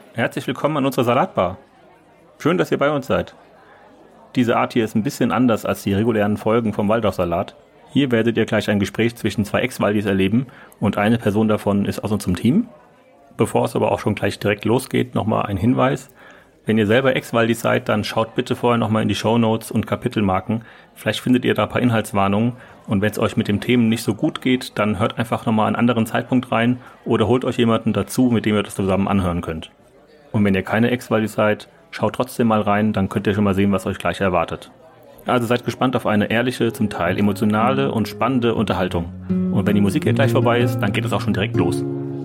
Herzlich willkommen an unserer Salatbar. Schön, dass ihr bei uns seid. Diese Art hier ist ein bisschen anders als die regulären Folgen vom Waldorfsalat. Hier werdet ihr gleich ein Gespräch zwischen zwei Ex-Waldis erleben und eine Person davon ist aus unserem Team. Bevor es aber auch schon gleich direkt losgeht, nochmal ein Hinweis. Wenn ihr selber Ex-Waldis seid, dann schaut bitte vorher nochmal in die Shownotes und Kapitelmarken. Vielleicht findet ihr da ein paar Inhaltswarnungen. Und wenn es euch mit dem Themen nicht so gut geht, dann hört einfach nochmal einen anderen Zeitpunkt rein oder holt euch jemanden dazu, mit dem ihr das zusammen anhören könnt. Und wenn ihr keine Ex-Waldis seid, schaut trotzdem mal rein, dann könnt ihr schon mal sehen, was euch gleich erwartet. Also seid gespannt auf eine ehrliche, zum Teil emotionale und spannende Unterhaltung. Und wenn die Musik hier gleich vorbei ist, dann geht es auch schon direkt los.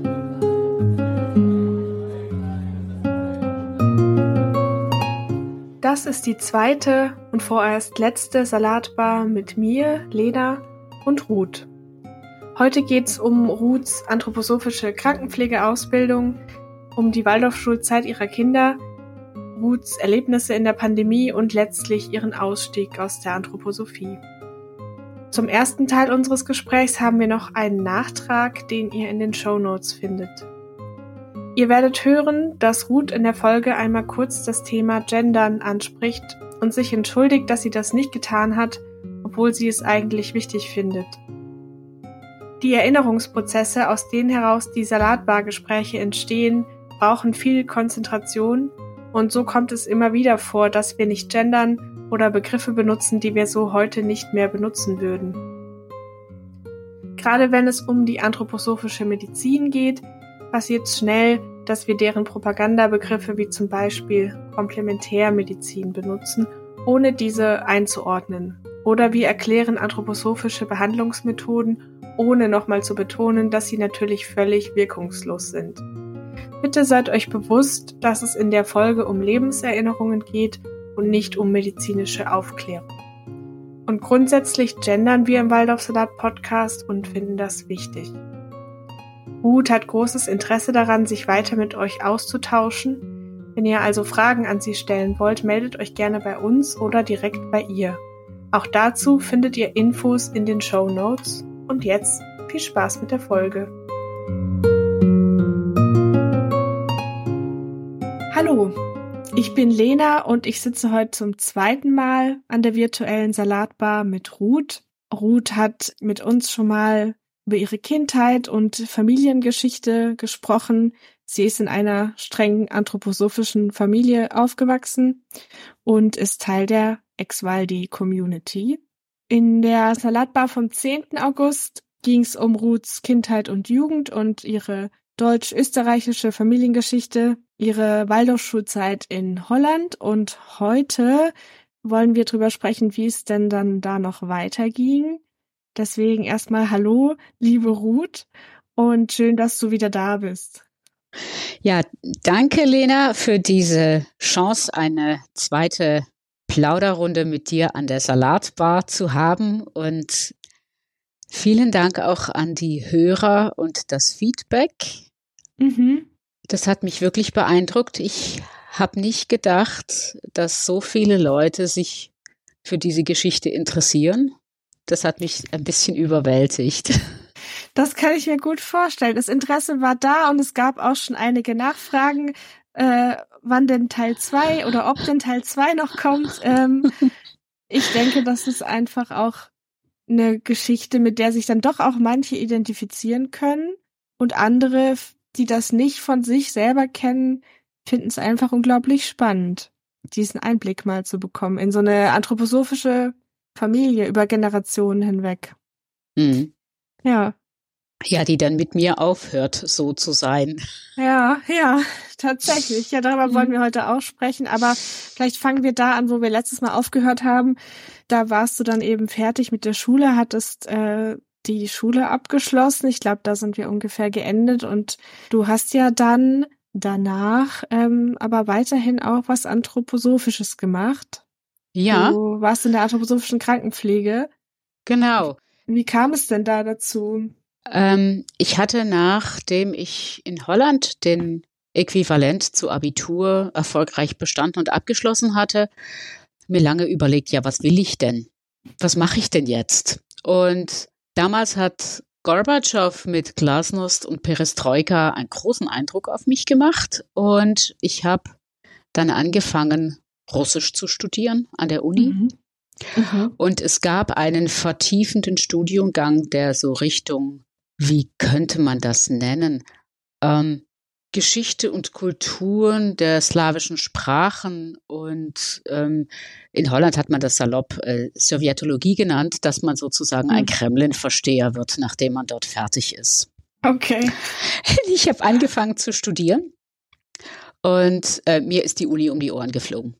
Das ist die zweite und vorerst letzte Salatbar mit mir, Lena und Ruth. Heute geht's um Ruths anthroposophische Krankenpflegeausbildung, um die Waldorfschulzeit ihrer Kinder, Ruths Erlebnisse in der Pandemie und letztlich ihren Ausstieg aus der Anthroposophie. Zum ersten Teil unseres Gesprächs haben wir noch einen Nachtrag, den ihr in den Shownotes findet. Ihr werdet hören, dass Ruth in der Folge einmal kurz das Thema Gendern anspricht und sich entschuldigt, dass sie das nicht getan hat, obwohl sie es eigentlich wichtig findet. Die Erinnerungsprozesse, aus denen heraus die Salatbar-Gespräche entstehen, brauchen viel Konzentration und so kommt es immer wieder vor, dass wir nicht gendern oder Begriffe benutzen, die wir so heute nicht mehr benutzen würden. Gerade wenn es um die anthroposophische Medizin geht, passiert schnell, dass wir deren Propagandabegriffe wie zum Beispiel Komplementärmedizin benutzen, ohne diese einzuordnen. Oder wir erklären anthroposophische Behandlungsmethoden, ohne nochmal zu betonen, dass sie natürlich völlig wirkungslos sind. Bitte seid euch bewusst, dass es in der Folge um Lebenserinnerungen geht und nicht um medizinische Aufklärung. Und grundsätzlich gendern wir im Waldorfsalat-Podcast und finden das wichtig. Ruth hat großes Interesse daran, sich weiter mit euch auszutauschen. Wenn ihr also Fragen an sie stellen wollt, meldet euch gerne bei uns oder direkt bei ihr. Auch dazu findet ihr Infos in den Shownotes. Und jetzt viel Spaß mit der Folge. Hallo, ich bin Lena und ich sitze heute zum zweiten Mal an der virtuellen Salatbar mit Ruth. Ruth hat mit uns schon mal über ihre Kindheit und Familiengeschichte gesprochen. Sie ist in einer strengen anthroposophischen Familie aufgewachsen und ist Teil der Ex-Waldi-Community. In der Salatbar vom 10. August ging es um Ruths Kindheit und Jugend und ihre deutsch-österreichische Familiengeschichte, ihre Waldorfschulzeit in Holland. Und heute wollen wir drüber sprechen, wie es denn dann da noch weiterging. Deswegen erstmal hallo, liebe Ruth, und schön, dass du wieder da bist. Ja, danke, Lena, für diese Chance, eine zweite Plauderrunde mit dir an der Salatbar zu haben. Und vielen Dank auch an die Hörer und das Feedback. Das hat mich wirklich beeindruckt. Ich habe nicht gedacht, dass so viele Leute sich für diese Geschichte interessieren. Das hat mich ein bisschen überwältigt. Das kann ich mir gut vorstellen. Das Interesse war da und es gab auch schon einige Nachfragen, wann denn Teil 2 oder ob denn Teil 2 noch kommt. Ich denke, das ist einfach auch eine Geschichte, mit der sich dann doch auch manche identifizieren können und andere, die das nicht von sich selber kennen, finden es einfach unglaublich spannend, diesen Einblick mal zu bekommen in so eine anthroposophische Familie über Generationen hinweg. Mhm. Ja. Ja, die dann mit mir aufhört, so zu sein. Ja, tatsächlich. Ja, darüber wollen wir heute auch sprechen, aber vielleicht fangen wir da an, wo wir letztes Mal aufgehört haben. Da warst du dann eben fertig mit der Schule, hattest die Schule abgeschlossen. Ich glaube, da sind wir ungefähr geendet und du hast ja dann danach aber weiterhin auch was Anthroposophisches gemacht. Ja. Du warst in der anthroposophischen Krankenpflege. Genau. Wie kam es denn da dazu? Ich hatte, nachdem ich in Holland den Äquivalent zu Abitur erfolgreich bestanden und abgeschlossen hatte, mir lange überlegt, ja, was will ich denn? Was mache ich denn jetzt? Und damals hat Gorbatschow mit Glasnost und Perestroika einen großen Eindruck auf mich gemacht und ich habe dann angefangen, Russisch zu studieren an der Uni. Und es gab einen vertiefenden Studiengang, der so Richtung, wie könnte man das nennen, Geschichte und Kulturen der slawischen Sprachen und in Holland hat man das salopp Sowjetologie genannt, dass man sozusagen ein Kremlin-Versteher wird, nachdem man dort fertig ist. Okay. Ich habe angefangen zu studieren und mir ist die Uni um die Ohren geflogen.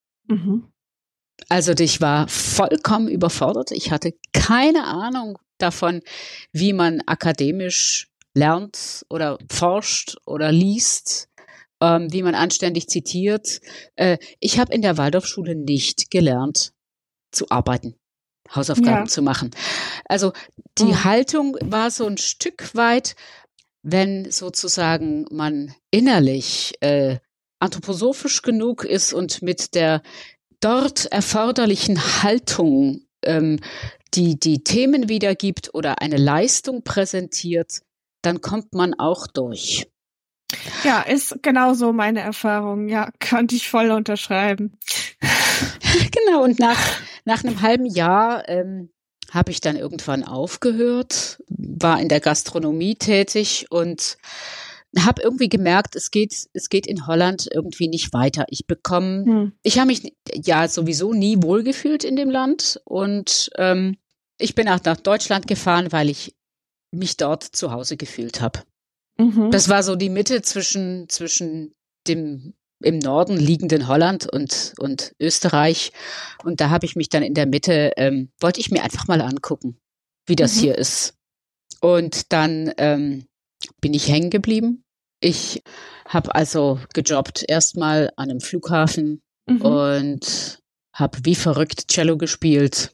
Also ich war vollkommen überfordert. Ich hatte keine Ahnung davon, wie man akademisch lernt oder forscht oder liest, wie man anständig zitiert. Ich habe in der Waldorfschule nicht gelernt zu arbeiten, Hausaufgaben zu machen. Also die Haltung war so ein Stück weit, wenn sozusagen man innerlich anthroposophisch genug ist und mit der dort erforderlichen Haltung die Themen wiedergibt oder eine Leistung präsentiert, dann kommt man auch durch. Ja, ist genauso meine Erfahrung. Ja, könnte ich voll unterschreiben. Genau, und nach einem halben Jahr habe ich dann irgendwann aufgehört, war in der Gastronomie tätig und habe irgendwie gemerkt, es geht in Holland irgendwie nicht weiter. Ich habe mich ja sowieso nie wohlgefühlt in dem Land und ich bin auch nach Deutschland gefahren, weil ich mich dort zu Hause gefühlt habe. Das war so die Mitte zwischen dem im Norden liegenden Holland und Österreich. Und da habe ich mich dann in der Mitte, wollte ich mir einfach mal angucken, wie das hier ist. Und dann bin ich hängen geblieben. Ich habe also gejobbt erstmal an einem Flughafen und habe wie verrückt Cello gespielt.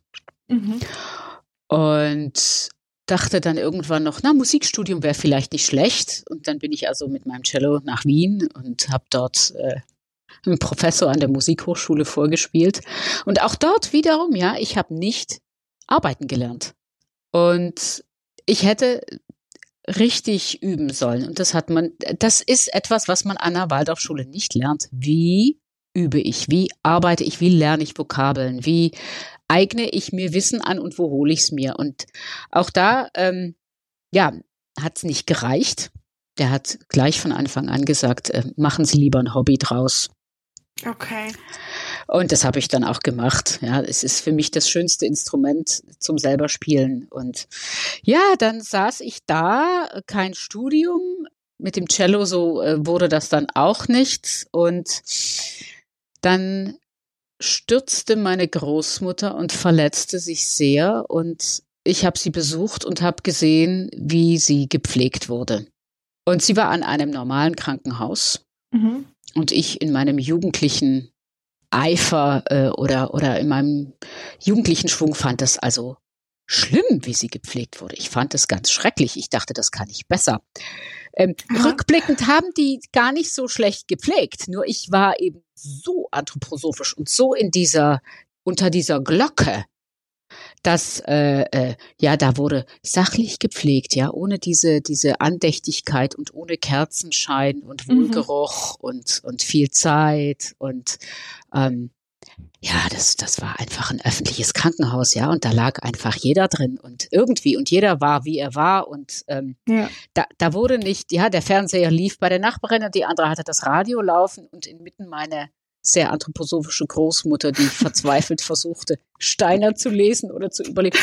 Und dachte dann irgendwann noch, Musikstudium wäre vielleicht nicht schlecht. Und dann bin ich also mit meinem Cello nach Wien und habe dort einem Professor an der Musikhochschule vorgespielt. Und auch dort wiederum, ich habe nicht arbeiten gelernt. Und ich hätte richtig üben sollen. Und das ist etwas, was man an der Waldorfschule nicht lernt. Wie übe ich? Wie arbeite ich? Wie lerne ich Vokabeln? Wie eigne ich mir Wissen an und wo hole ich es mir? Und auch da, hat es nicht gereicht. Der hat gleich von Anfang an gesagt, machen Sie lieber ein Hobby draus. Okay. Und das habe ich dann auch gemacht. Ja, es ist für mich das schönste Instrument zum selber spielen. Und dann saß ich da, kein Studium. Mit dem Cello so wurde das dann auch nichts. Und dann stürzte meine Großmutter und verletzte sich sehr. Und ich habe sie besucht und habe gesehen, wie sie gepflegt wurde. Und sie war an einem normalen Krankenhaus. Und ich in meinem jugendlichen Eifer oder in meinem jugendlichen Schwung fand das also schlimm, wie sie gepflegt wurde. Ich fand es ganz schrecklich. Ich dachte, das kann ich besser. Rückblickend haben die gar nicht so schlecht gepflegt. Nur ich war eben so anthroposophisch und so unter dieser Glocke, dass da wurde sachlich gepflegt, ohne diese Andächtigkeit und ohne Kerzenschein und Wohlgeruch und viel Zeit und das war einfach ein öffentliches Krankenhaus, und da lag einfach jeder drin und jeder war, wie er war und da wurde nicht, der Fernseher lief bei der Nachbarin und die andere hatte das Radio laufen und inmitten meine sehr anthroposophische Großmutter, die verzweifelt versuchte, Steiner zu lesen oder zu überleben.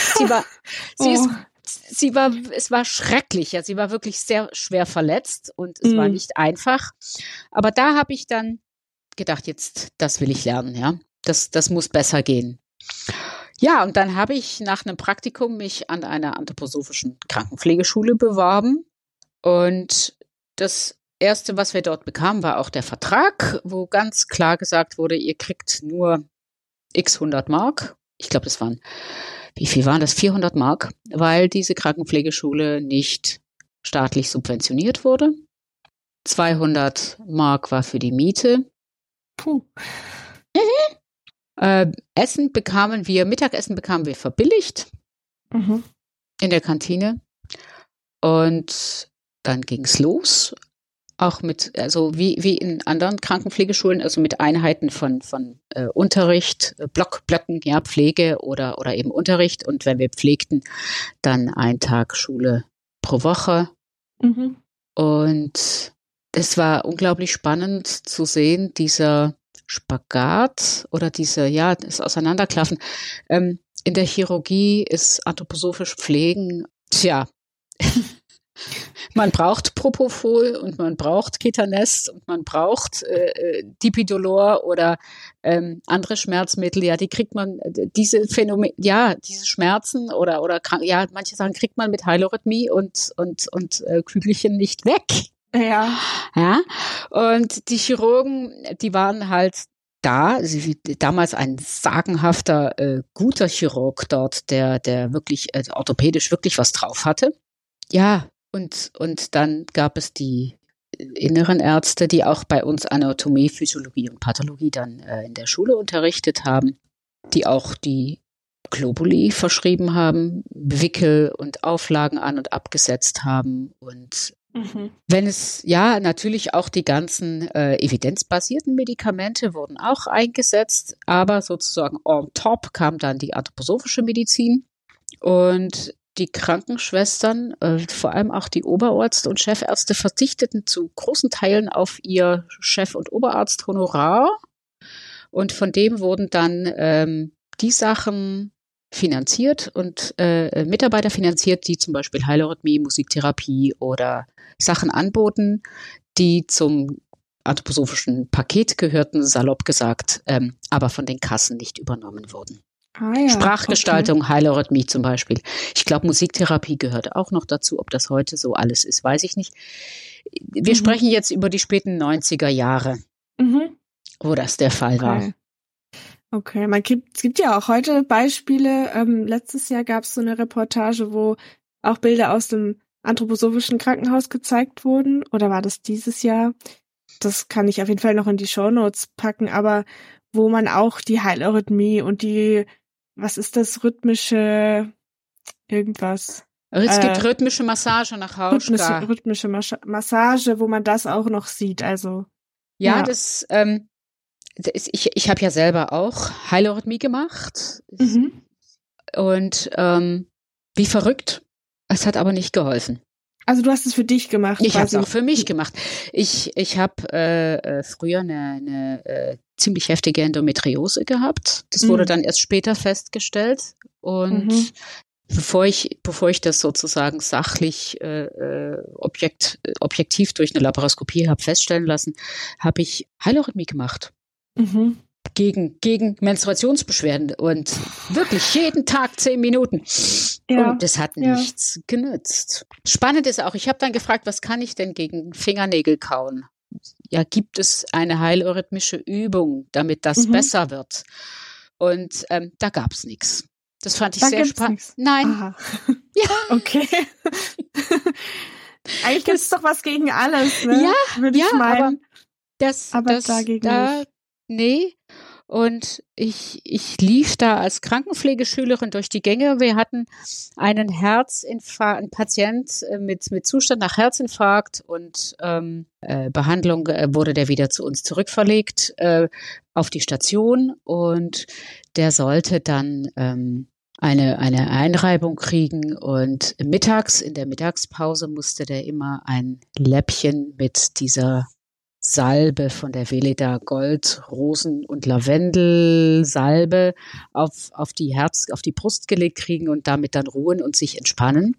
Es war schrecklich, sie war wirklich sehr schwer verletzt und es war nicht einfach. Aber da habe ich dann gedacht, jetzt, das will ich lernen, das muss besser gehen. Ja, und dann habe ich nach einem Praktikum mich an einer anthroposophischen Krankenpflegeschule beworben und das Erste, was wir dort bekamen, war auch der Vertrag, wo ganz klar gesagt wurde, ihr kriegt nur x 100 Mark. Ich glaube, das waren, wie viel waren das? 400 Mark, weil diese Krankenpflegeschule nicht staatlich subventioniert wurde. 200 Mark war für die Miete. Puh. Mittagessen bekamen wir verbilligt in der Kantine. Und dann ging es los. Auch mit, also wie in anderen Krankenpflegeschulen, also mit Einheiten von Unterricht, Blöcken, ja, Pflege oder eben Unterricht. Und wenn wir pflegten, dann 1 Tag Schule pro Woche. Mhm. Und es war unglaublich spannend zu sehen, dieser Spagat oder das Auseinanderklaffen. In der Chirurgie ist anthroposophisch Pflegen, man braucht Propofol und man braucht Ketanest und man braucht Dipidolor oder andere Schmerzmittel. Ja, die kriegt man, diese Phänomene, diese Schmerzen oder manche Sachen kriegt man mit Heilorhythmie und Kügelchen nicht weg. Ja. Ja. Und die Chirurgen, die waren halt da, damals ein sagenhafter, guter Chirurg dort, der wirklich orthopädisch wirklich was drauf hatte. Ja, und dann gab es die inneren Ärzte, die auch bei uns Anatomie, Physiologie und Pathologie dann in der Schule unterrichtet haben, die auch die Globuli verschrieben haben, Wickel und Auflagen an- und abgesetzt haben. Und wenn es, natürlich auch die ganzen evidenzbasierten Medikamente wurden auch eingesetzt, aber sozusagen on top kam dann die anthroposophische Medizin und die Krankenschwestern, vor allem auch die Oberärzte und Chefärzte, verzichteten zu großen Teilen auf ihr Chef- und Oberarzthonorar und von dem wurden dann die Sachen finanziert und Mitarbeiter finanziert, die zum Beispiel Heilorhythmie, Musiktherapie oder Sachen anboten, die zum anthroposophischen Paket gehörten, salopp gesagt, aber von den Kassen nicht übernommen wurden. Sprachgestaltung, okay. Heilorhythmie zum Beispiel. Ich glaube, Musiktherapie gehört auch noch dazu. Ob das heute so alles ist, weiß ich nicht. Wir sprechen jetzt über die späten 90er Jahre, wo das der Fall war. Okay, es gibt ja auch heute Beispiele. Letztes Jahr gab es so eine Reportage, wo auch Bilder aus dem anthroposophischen Krankenhaus gezeigt wurden. Oder war das dieses Jahr? Das kann ich auf jeden Fall noch in die Shownotes packen. Aber wo man auch die Heilorhythmie und die, was ist das, rhythmische irgendwas? Es gibt rhythmische Massage nach Hauschka. Rhythmische Massage, wo man das auch noch sieht. Also ja. Ich habe ja selber auch Heilorhythmie gemacht und wie verrückt. Es hat aber nicht geholfen. Also du hast es für dich gemacht? Ich habe es auch für mich gemacht. Ich habe früher eine ziemlich heftige Endometriose gehabt. Das wurde dann erst später festgestellt. Und bevor ich das sozusagen sachlich objektiv durch eine Laparoskopie habe feststellen lassen, habe ich Heilorhythmie gemacht. Gegen Menstruationsbeschwerden und wirklich jeden Tag 10 Minuten. Ja. Und das hat nichts genützt. Spannend ist auch, ich habe dann gefragt, was kann ich denn gegen Fingernägel kauen? Ja, gibt es eine heilorhythmische Übung, damit das besser wird? Und da gab es nichts. Das fand ich sehr spannend. Nein. Aha. Ja. Okay. Eigentlich gibt es doch was gegen alles, ne? Ja, würde ich meinen. Aber dagegen nicht. Nee. Und ich lief da als Krankenpflegeschülerin durch die Gänge. Wir hatten einen Patient mit Zustand nach Herzinfarkt und Behandlung wurde der wieder zu uns zurückverlegt auf die Station und der sollte dann eine Einreibung kriegen und mittags in der Mittagspause musste der immer ein Läppchen mit dieser Salbe von der Veleda Gold, Rosen- und Lavendelsalbe auf die Brust gelegt kriegen und damit dann ruhen und sich entspannen.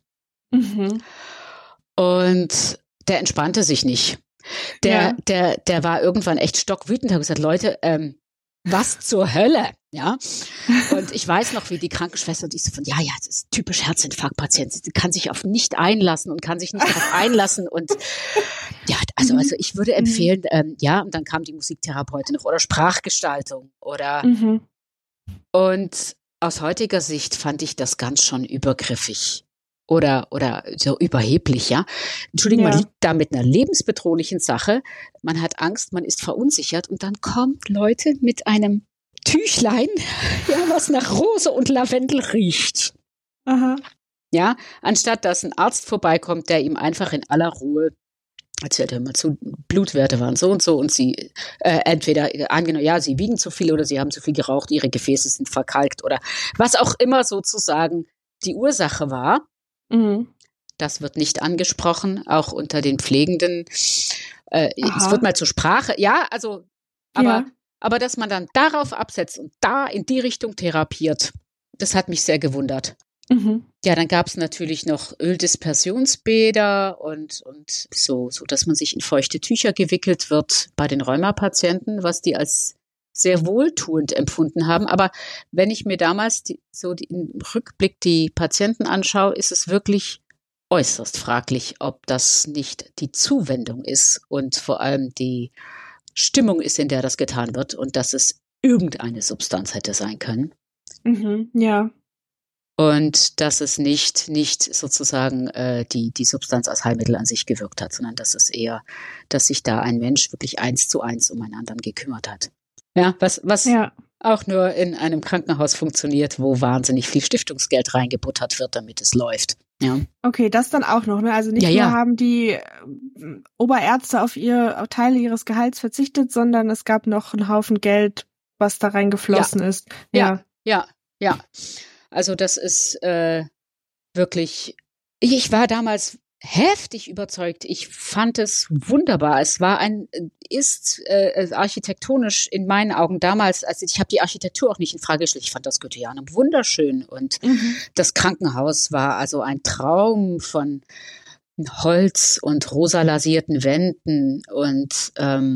Und der entspannte sich nicht. Der war irgendwann echt stockwütend, hat gesagt, Leute, was zur Hölle? Ja. Und ich weiß noch, wie die Krankenschwester und ich so das ist typisch Herzinfarktpatient. Sie kann sich auf nicht einlassen und kann sich nicht darauf einlassen und also ich würde empfehlen, und dann kam die Musiktherapeutin noch oder Sprachgestaltung oder und aus heutiger Sicht fand ich das ganz schon übergriffig oder so überheblich, ja. Entschuldigung, man liegt da mit einer lebensbedrohlichen Sache, man hat Angst, man ist verunsichert und dann kommt Leute mit einem Tüchlein, was nach Rose und Lavendel riecht. Aha. Ja, anstatt dass ein Arzt vorbeikommt, der ihm einfach in aller Ruhe erzählt, hör mal zu, Blutwerte waren so und sie entweder angenommen, ja, sie wiegen zu viel oder sie haben zu viel geraucht, ihre Gefäße sind verkalkt oder was auch immer sozusagen die Ursache war. Das wird nicht angesprochen, auch unter den Pflegenden. Es wird mal zur Sprache, ja, also, aber dass man dann darauf absetzt und da in die Richtung therapiert, das hat mich sehr gewundert. Ja, dann gab es natürlich noch Öldispersionsbäder und so, dass man sich in feuchte Tücher gewickelt wird bei den Rheumapatienten, was die als sehr wohltuend empfunden haben. Aber wenn ich mir damals im Rückblick die Patienten anschaue, ist es wirklich äußerst fraglich, ob das nicht die Zuwendung ist und vor allem die Stimmung ist, in der das getan wird und dass es irgendeine Substanz hätte sein können. Ja. Und dass es nicht sozusagen die Substanz als Heilmittel an sich gewirkt hat, sondern dass es eher, dass sich da ein Mensch wirklich 1:1 um einen anderen gekümmert hat. Ja, was auch nur in einem Krankenhaus funktioniert, wo wahnsinnig viel Stiftungsgeld reingebuttert wird, damit es läuft. Ja. Okay, das dann auch noch, ne? Also nicht nur haben die Oberärzte auf Teile ihres Gehalts verzichtet, sondern es gab noch einen Haufen Geld, was da reingeflossen ist. Ja. Also das ist wirklich, ich war damals heftig überzeugt. Ich fand es wunderbar. Es war architektonisch in meinen Augen damals, also ich habe die Architektur auch nicht in Frage gestellt. Ich fand das Goetheanum wunderschön und das Krankenhaus war also ein Traum von Holz und rosa lasierten Wänden und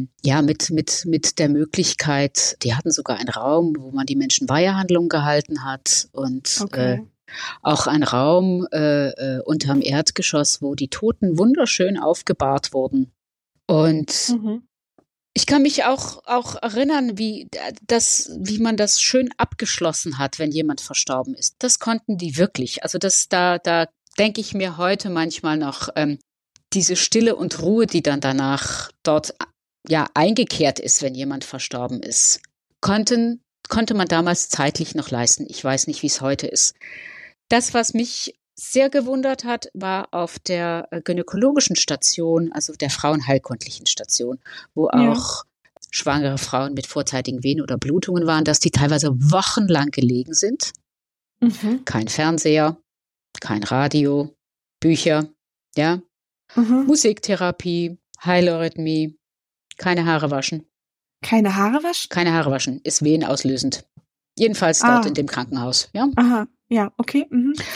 mit der Möglichkeit, die hatten sogar einen Raum, wo man die Menschen Weihehandlungen gehalten hat und auch ein Raum unterm Erdgeschoss, wo die Toten wunderschön aufgebahrt wurden. Und ich kann mich auch erinnern, wie man das schön abgeschlossen hat, wenn jemand verstorben ist. Das konnten die wirklich. Also da denke ich mir heute manchmal noch, diese Stille und Ruhe, die dann danach dort eingekehrt ist, wenn jemand verstorben ist, konnte man damals zeitlich noch leisten. Ich weiß nicht, wie es heute ist. Das, was mich sehr gewundert hat, war auf der gynäkologischen Station, also der frauenheilkundlichen Station, wo auch schwangere Frauen mit vorzeitigen Venen- oder Blutungen waren, dass die teilweise wochenlang gelegen sind. Kein Fernseher, kein Radio, Bücher, Musiktherapie, Heileurythmie, keine Haare waschen. Keine Haare waschen? Keine Haare waschen, ist wehenauslösend. Jedenfalls dort in dem Krankenhaus. Ja? Aha, ja, okay.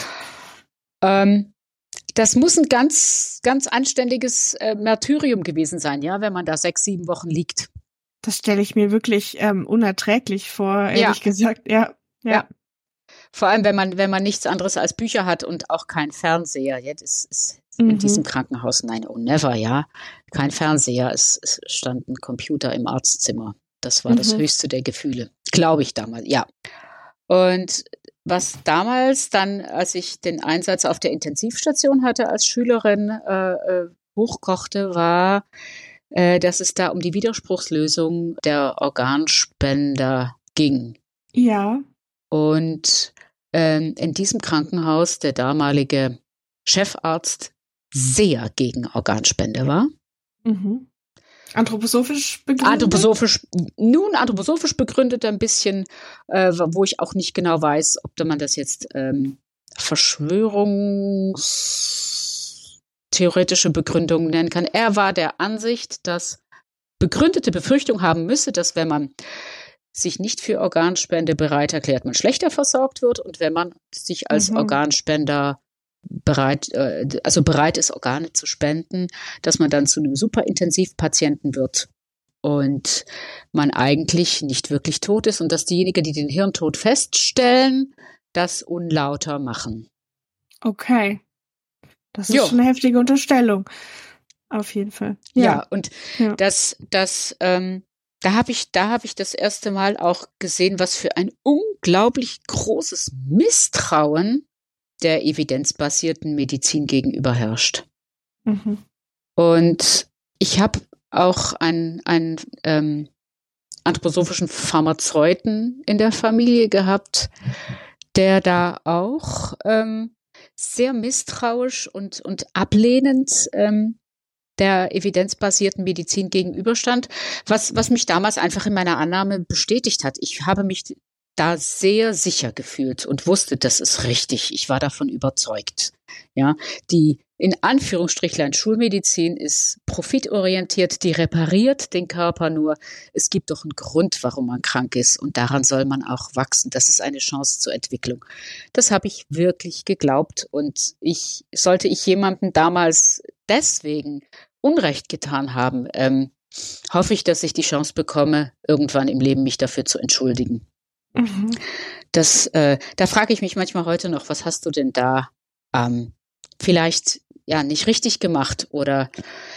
Das muss ein ganz, ganz anständiges Martyrium gewesen sein, ja, wenn man da 6-7 Wochen liegt. Das stelle ich mir wirklich unerträglich vor, ehrlich gesagt. Ja. Vor allem, wenn man nichts anderes als Bücher hat und auch kein Fernseher. Ja, das ist in diesem Krankenhaus, nein, oh never, ja. Kein Fernseher, es stand ein Computer im Arztzimmer. Das war das höchste der Gefühle, glaube ich damals, ja. Und was damals dann, als ich den Einsatz auf der Intensivstation hatte als Schülerin, hochkochte, war, dass es da um die Widerspruchslösung der Organspender ging. Ja. Und in diesem Krankenhaus der damalige Chefarzt sehr gegen Organspende war. Anthroposophisch begründet? Anthroposophisch begründet ein bisschen, wo ich auch nicht genau weiß, ob man das jetzt verschwörungstheoretische Begründung nennen kann. Er war der Ansicht, dass begründete Befürchtung haben müsse, dass wenn man sich nicht für Organspende bereit erklärt, man schlechter versorgt wird und wenn man sich als Organspender bereit ist, Organe zu spenden, dass man dann zu einem Superintensivpatienten wird und man eigentlich nicht wirklich tot ist und dass diejenigen, die den Hirntod feststellen, das unlauter machen. Okay. Das ist schon eine heftige Unterstellung. Auf jeden Fall. Ja, und da habe ich das erste Mal auch gesehen, was für ein unglaublich großes Misstrauen der evidenzbasierten Medizin gegenüber herrscht. Und ich habe auch einen anthroposophischen Pharmazeuten in der Familie gehabt, der da auch sehr misstrauisch und ablehnend der evidenzbasierten Medizin gegenüberstand, was mich damals einfach in meiner Annahme bestätigt hat. Ich habe mich da sehr sicher gefühlt und wusste, das ist richtig. Ich war davon überzeugt. Ja, die in Anführungsstrichlein Schulmedizin ist profitorientiert, die repariert den Körper nur. Es gibt doch einen Grund, warum man krank ist und daran soll man auch wachsen. Das ist eine Chance zur Entwicklung. Das habe ich wirklich geglaubt und sollte ich jemandem damals deswegen Unrecht getan haben, hoffe ich, dass ich die Chance bekomme, irgendwann im Leben mich dafür zu entschuldigen. Mhm. Da frage ich mich manchmal heute noch, was hast du denn da vielleicht nicht richtig gemacht oder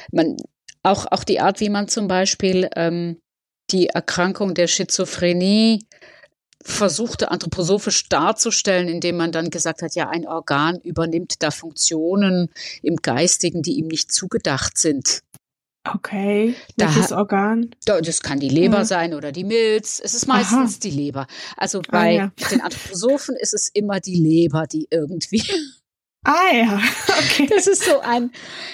auch die Art, wie man zum Beispiel die Erkrankung der Schizophrenie versuchte anthroposophisch darzustellen, indem man dann gesagt hat, ja, ein Organ übernimmt da Funktionen im Geistigen, die ihm nicht zugedacht sind. Okay, welches Organ? Das kann die Leber sein oder die Milz. Es ist meistens die Leber. Also bei den Anthroposophen ist es immer die Leber, die irgendwie... okay. Das ist so ein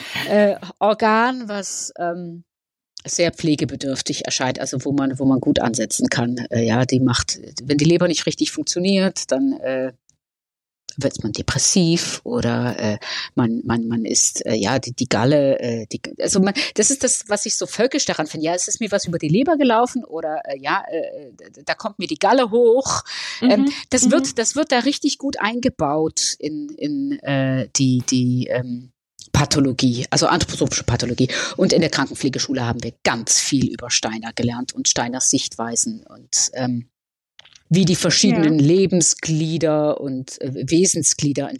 Organ, was sehr pflegebedürftig erscheint, also wo man gut ansetzen kann. Wenn die Leber nicht richtig funktioniert, dann wird man depressiv oder man ist die Galle. Das ist das, was ich so völkisch daran finde. Ja, es ist mir was über die Leber gelaufen oder da kommt mir die Galle hoch. Das wird da richtig gut eingebaut in die Pathologie, also anthroposophische Pathologie. Und in der Krankenpflegeschule haben wir ganz viel über Steiner gelernt und Steiners Sichtweisen und wie die verschiedenen Lebensglieder und Wesensglieder,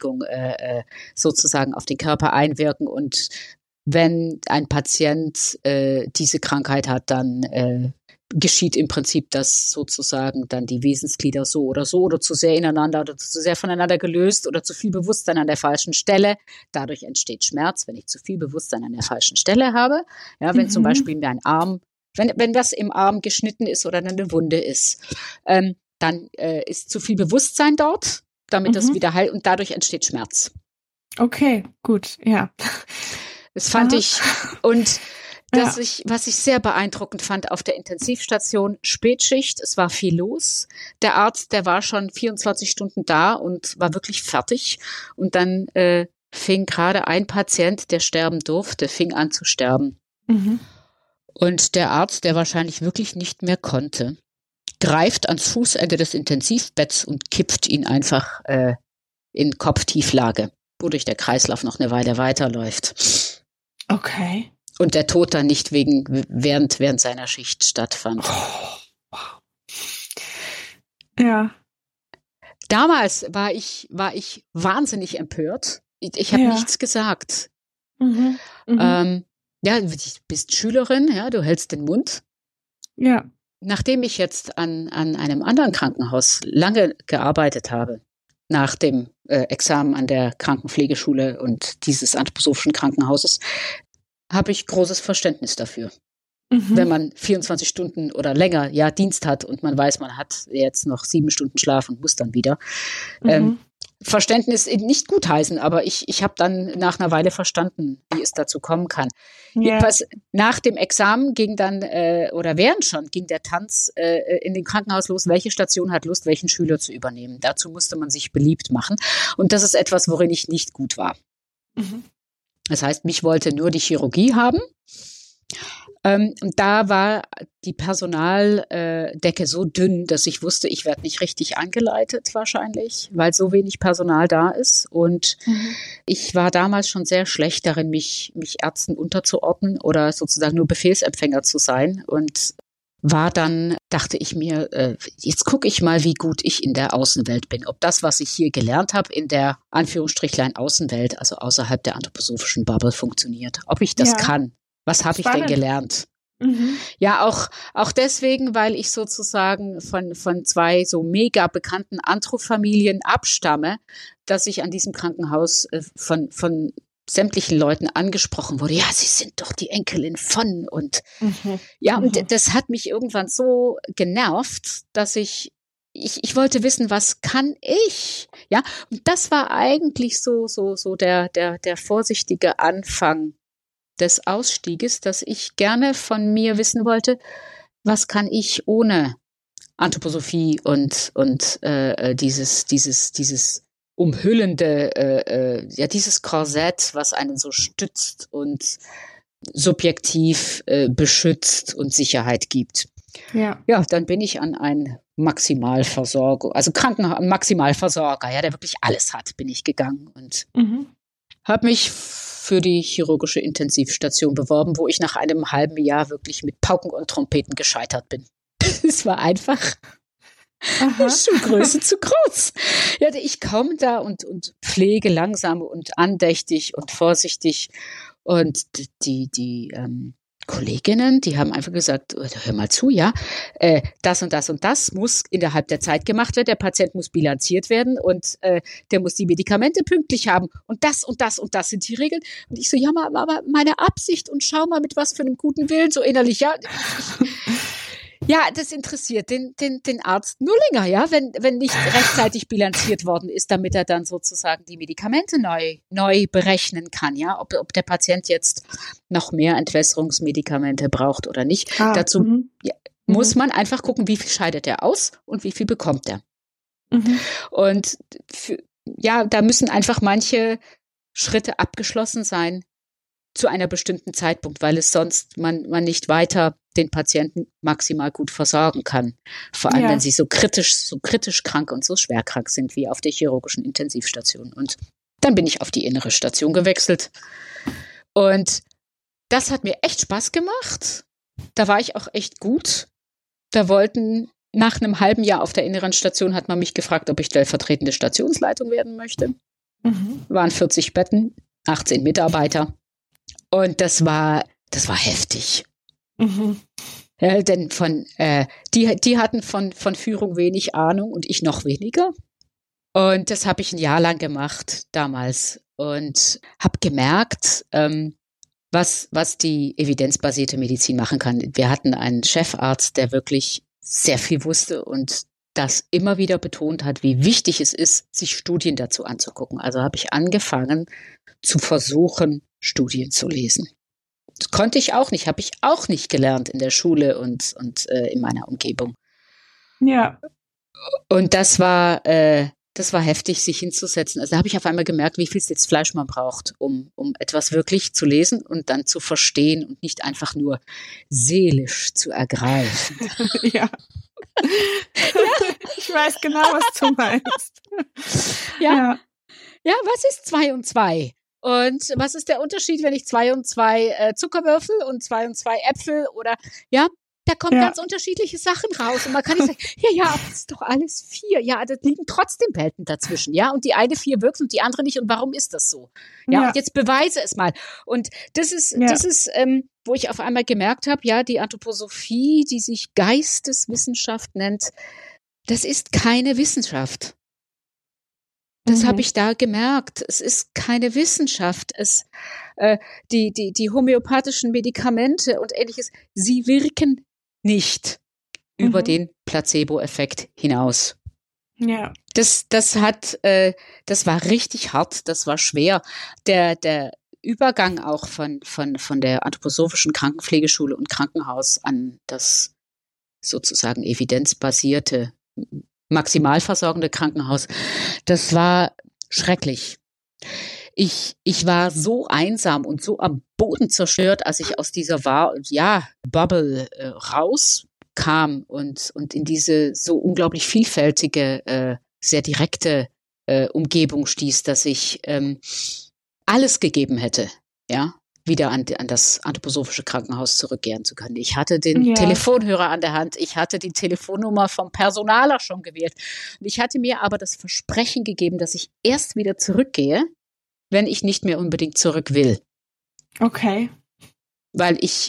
sozusagen auf den Körper einwirken. Und wenn ein Patient diese Krankheit hat, dann geschieht im Prinzip, dass sozusagen dann die Wesensglieder so oder zu sehr ineinander oder zu sehr voneinander gelöst oder zu viel Bewusstsein an der falschen Stelle. Dadurch entsteht Schmerz, wenn ich zu viel Bewusstsein an der falschen Stelle habe. Ja, wenn zum Beispiel mir ein Arm, wenn was im Arm geschnitten ist oder eine Wunde ist, dann ist zu viel Bewusstsein dort, damit das wieder heilt und dadurch entsteht Schmerz. Okay, gut, ja. Das fand ich und was ich sehr beeindruckend fand auf der Intensivstation, Spätschicht, es war viel los. Der Arzt, der war schon 24 Stunden da und war wirklich fertig. Und dann fing gerade ein Patient, der sterben durfte, fing an zu sterben. Mhm. Und der Arzt, der wahrscheinlich wirklich nicht mehr konnte, greift ans Fußende des Intensivbetts und kippt ihn einfach in Kopftieflage, wodurch der Kreislauf noch eine Weile weiterläuft. Okay. Und der Tod dann nicht während seiner Schicht stattfand. Oh, wow. Ja. Damals war ich wahnsinnig empört. Ich habe nichts gesagt. Mhm. Mhm. Du bist Schülerin, ja, du hältst den Mund. Ja. Nachdem ich jetzt an einem anderen Krankenhaus lange gearbeitet habe, nach dem Examen an der Krankenpflegeschule und dieses anthroposophischen Krankenhauses, habe ich großes Verständnis dafür. Mhm. Wenn man 24 Stunden oder länger Dienst hat und man weiß, man hat jetzt noch 7 Stunden Schlaf und muss dann wieder. Verständnis nicht gutheißen, aber ich habe dann nach einer Weile verstanden, wie es dazu kommen kann. Jedenfalls nach dem Examen ging dann, ging der Tanz in dem Krankenhaus los, welche Station hat Lust, welchen Schüler zu übernehmen. Dazu musste man sich beliebt machen. Und das ist etwas, worin ich nicht gut war. Mhm. Das heißt, mich wollte nur die Chirurgie haben. Und da war die Personaldecke so dünn, dass ich wusste, ich werde nicht richtig angeleitet wahrscheinlich, weil so wenig Personal da ist. Und ich war damals schon sehr schlecht darin, mich Ärzten unterzuordnen oder sozusagen nur Befehlsempfänger zu sein. Und dachte ich mir, jetzt gucke ich mal, wie gut ich in der Außenwelt bin. Ob das, was ich hier gelernt habe, in der Anführungsstrichlein Außenwelt, also außerhalb der anthroposophischen Bubble funktioniert. Ob ich das kann. Was habe ich denn gelernt? Mhm. Ja, auch deswegen, weil ich sozusagen von 2 so mega bekannten Anthro-Familien abstamme, dass ich an diesem Krankenhaus von sämtlichen Leuten angesprochen wurde. Ja, Sie sind doch die Enkelin von und und das hat mich irgendwann so genervt, dass ich ich wollte wissen, was kann ich? Ja, und das war eigentlich so der vorsichtige Anfang des Ausstieges, dass ich gerne von mir wissen wollte, was kann ich ohne Anthroposophie und dieses umhüllende, dieses Korsett, was einen so stützt und subjektiv beschützt und Sicherheit gibt. Ja. Ja, dann bin ich an einen Maximalversorger, also Maximalversorger, ja, der wirklich alles hat, bin ich gegangen und habe mich für die chirurgische Intensivstation beworben, wo ich nach einem halben Jahr wirklich mit Pauken und Trompeten gescheitert bin. Es war einfach die Schuhgröße zu groß. Ja, ich komme da und pflege langsam und andächtig und vorsichtig. Und die Kolleginnen, die haben einfach gesagt, hör mal zu, ja, das und das und das muss innerhalb der Zeit gemacht werden, der Patient muss bilanziert werden und der muss die Medikamente pünktlich haben und das und das und das sind die Regeln. Und ich so, ja, aber meine Absicht und schau mal mit was für einem guten Willen, so innerlich, ja. Ja, das interessiert den Arzt nur länger, ja, wenn nicht rechtzeitig bilanziert worden ist, damit er dann sozusagen die Medikamente neu berechnen kann, ja, ob der Patient jetzt noch mehr Entwässerungsmedikamente braucht oder nicht. Dazu muss man einfach gucken, wie viel scheidet er aus und wie viel bekommt er. Und da müssen einfach manche Schritte abgeschlossen sein zu einer bestimmten Zeitpunkt, weil es sonst man nicht weiter den Patienten maximal gut versorgen kann. Vor allem, wenn sie so kritisch krank und so schwer krank sind wie auf der chirurgischen Intensivstation. Und dann bin ich auf die innere Station gewechselt. Und das hat mir echt Spaß gemacht. Da war ich auch echt gut. Nach einem halben Jahr auf der inneren Station hat man mich gefragt, ob ich stellvertretende Stationsleitung werden möchte. Waren 40 Betten, 18 Mitarbeiter. Und das war heftig. Ja, denn die hatten von Führung wenig Ahnung und ich noch weniger. Und das habe ich ein Jahr lang gemacht damals und habe gemerkt, was die evidenzbasierte Medizin machen kann. Wir hatten einen Chefarzt, der wirklich sehr viel wusste und das immer wieder betont hat, wie wichtig es ist, sich Studien dazu anzugucken. Also habe ich angefangen zu versuchen, Studien zu lesen. Das konnte ich auch nicht, habe ich auch nicht gelernt in der Schule und in meiner Umgebung. Ja. Und das war heftig, sich hinzusetzen. Also da habe ich auf einmal gemerkt, wie viel Sitzfleisch man braucht, um etwas wirklich zu lesen und dann zu verstehen und nicht einfach nur seelisch zu ergreifen. Ja. Ich weiß genau, was du meinst. Ja, was ist 2 und 2? Und was ist der Unterschied, wenn ich 2 und 2 Zuckerwürfel und 2 und 2 Äpfel oder, ja, da kommen ganz unterschiedliche Sachen raus. Und man kann nicht sagen, aber das ist doch alles 4. Ja, da liegen trotzdem Welten dazwischen, ja. Und die eine 4 wirkt und die andere nicht. Und warum ist das so? Ja, und jetzt beweise es mal. Und das ist, wo ich auf einmal gemerkt habe, ja, die Anthroposophie, die sich Geisteswissenschaft nennt, das ist keine Wissenschaft. Das habe ich da gemerkt. Es ist keine Wissenschaft. Die homöopathischen Medikamente und Ähnliches, sie wirken nicht über den Placebo-Effekt hinaus. Ja. Das war richtig hart. Das war schwer. Der Übergang auch von der anthroposophischen Krankenpflegeschule und Krankenhaus an das sozusagen evidenzbasierte maximal versorgende Krankenhaus, das war schrecklich. Ich war so einsam und so am Boden zerstört, als ich aus dieser Bubble rauskam und in diese so unglaublich vielfältige, sehr direkte Umgebung stieß, dass ich alles gegeben hätte, ja, wieder an das anthroposophische Krankenhaus zurückkehren zu können. Ich hatte den Telefonhörer an der Hand, ich hatte die Telefonnummer vom Personaler schon gewählt. Und ich hatte mir aber das Versprechen gegeben, dass ich erst wieder zurückgehe, wenn ich nicht mehr unbedingt zurück will. Okay. Weil ich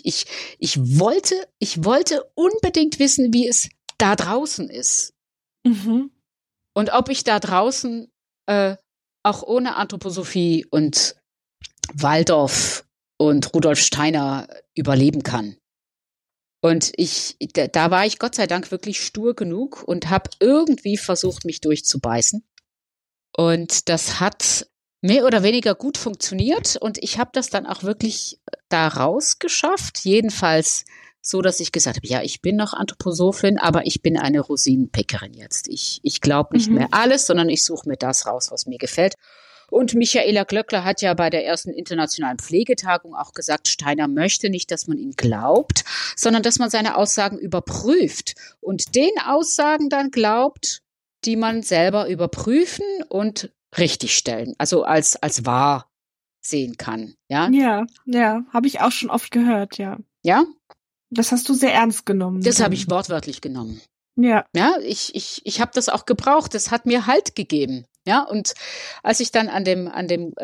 wollte unbedingt wissen, wie es da draußen ist. Und ob ich da draußen auch ohne Anthroposophie und Waldorf und Rudolf Steiner überleben kann. Und da war ich Gott sei Dank wirklich stur genug und habe irgendwie versucht, mich durchzubeißen. Und das hat mehr oder weniger gut funktioniert. Und ich habe das dann auch wirklich da rausgeschafft. Jedenfalls so, dass ich gesagt habe, ja, ich bin noch Anthroposophin, aber ich bin eine Rosinenpickerin jetzt. Ich glaube nicht mehr alles, sondern ich suche mir das raus, was mir gefällt. Und Michaela Glöckler hat ja bei der ersten internationalen Pflegetagung auch gesagt, Steiner möchte nicht, dass man ihn glaubt, sondern dass man seine Aussagen überprüft und den Aussagen dann glaubt, die man selber überprüfen und richtigstellen, also als wahr sehen kann. Ja, habe ich auch schon oft gehört, ja. Ja? Das hast du sehr ernst genommen. Das habe ich wortwörtlich genommen. Ja. Ja, ich habe das auch gebraucht. Das hat mir Halt gegeben. Ja, und als ich dann an dem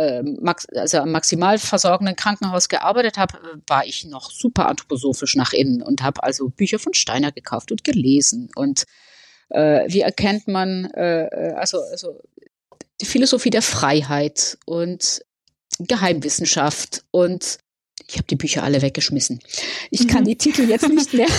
am maximal versorgenden Krankenhaus gearbeitet habe, war ich noch super anthroposophisch nach innen und habe also Bücher von Steiner gekauft und gelesen. Und wie erkennt man also die Philosophie der Freiheit und Geheimwissenschaft, und ich habe die Bücher alle weggeschmissen. Ich kann die Titel jetzt nicht mehr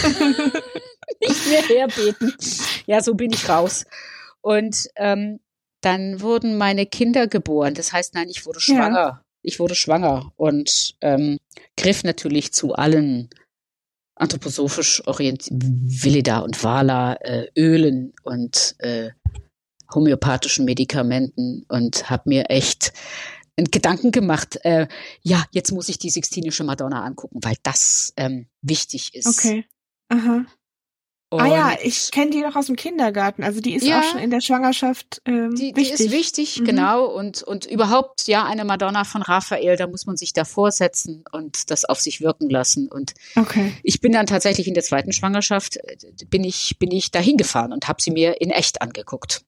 herbeten. Ja, so bin ich raus. Und dann wurden meine Kinder geboren. Das heißt, nein, ich wurde schwanger. Ja. Ich wurde schwanger und griff natürlich zu allen anthroposophisch orientierten Willida und Wala Ölen und homöopathischen Medikamenten und habe mir echt Gedanken gemacht, ja, jetzt muss ich die Sixtinische Madonna angucken, weil das wichtig ist. Okay. Aha. Ja, ich kenne die noch aus dem Kindergarten. Also die ist auch schon in der Schwangerschaft wichtig. Die ist wichtig, genau. Und überhaupt, ja, eine Madonna von Raphael, da muss man sich davor setzen und das auf sich wirken lassen. Und ich bin dann tatsächlich in der zweiten Schwangerschaft, bin ich dahin gefahren und habe sie mir in echt angeguckt.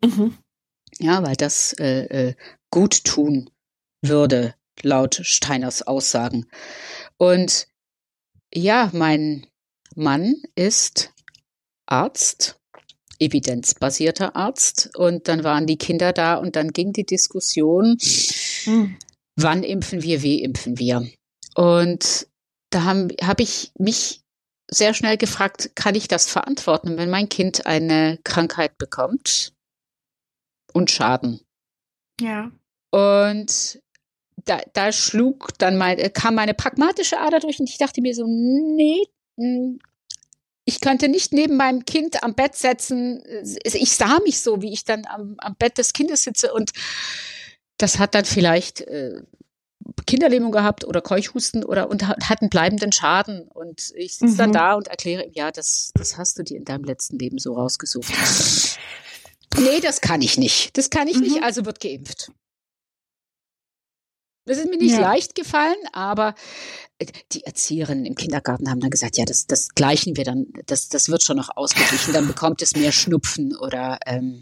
Ja, weil das gut tun würde, laut Steiners Aussagen. Und ja, mein Mann ist Arzt, evidenzbasierter Arzt, und dann waren die Kinder da und dann ging die Diskussion, wann impfen wir, wie impfen wir? Und da hab ich mich sehr schnell gefragt, kann ich das verantworten, wenn mein Kind eine Krankheit bekommt und Schaden? Ja. Und da kam meine pragmatische Ader durch und ich dachte mir so, nee, ich könnte nicht neben meinem Kind am Bett sitzen. Ich sah mich so, wie ich dann am Bett des Kindes sitze, und das hat dann vielleicht Kinderlähmung gehabt oder Keuchhusten und hat einen bleibenden Schaden. Und ich sitze dann da und erkläre ihm, ja, das hast du dir in deinem letzten Leben so rausgesucht. Nee, das kann ich nicht. Das kann ich nicht, also wird geimpft. Das ist mir nicht leicht gefallen, aber die Erzieherinnen im Kindergarten haben dann gesagt, ja, das gleichen wir dann, das wird schon noch ausgeglichen, dann bekommt es mehr Schnupfen oder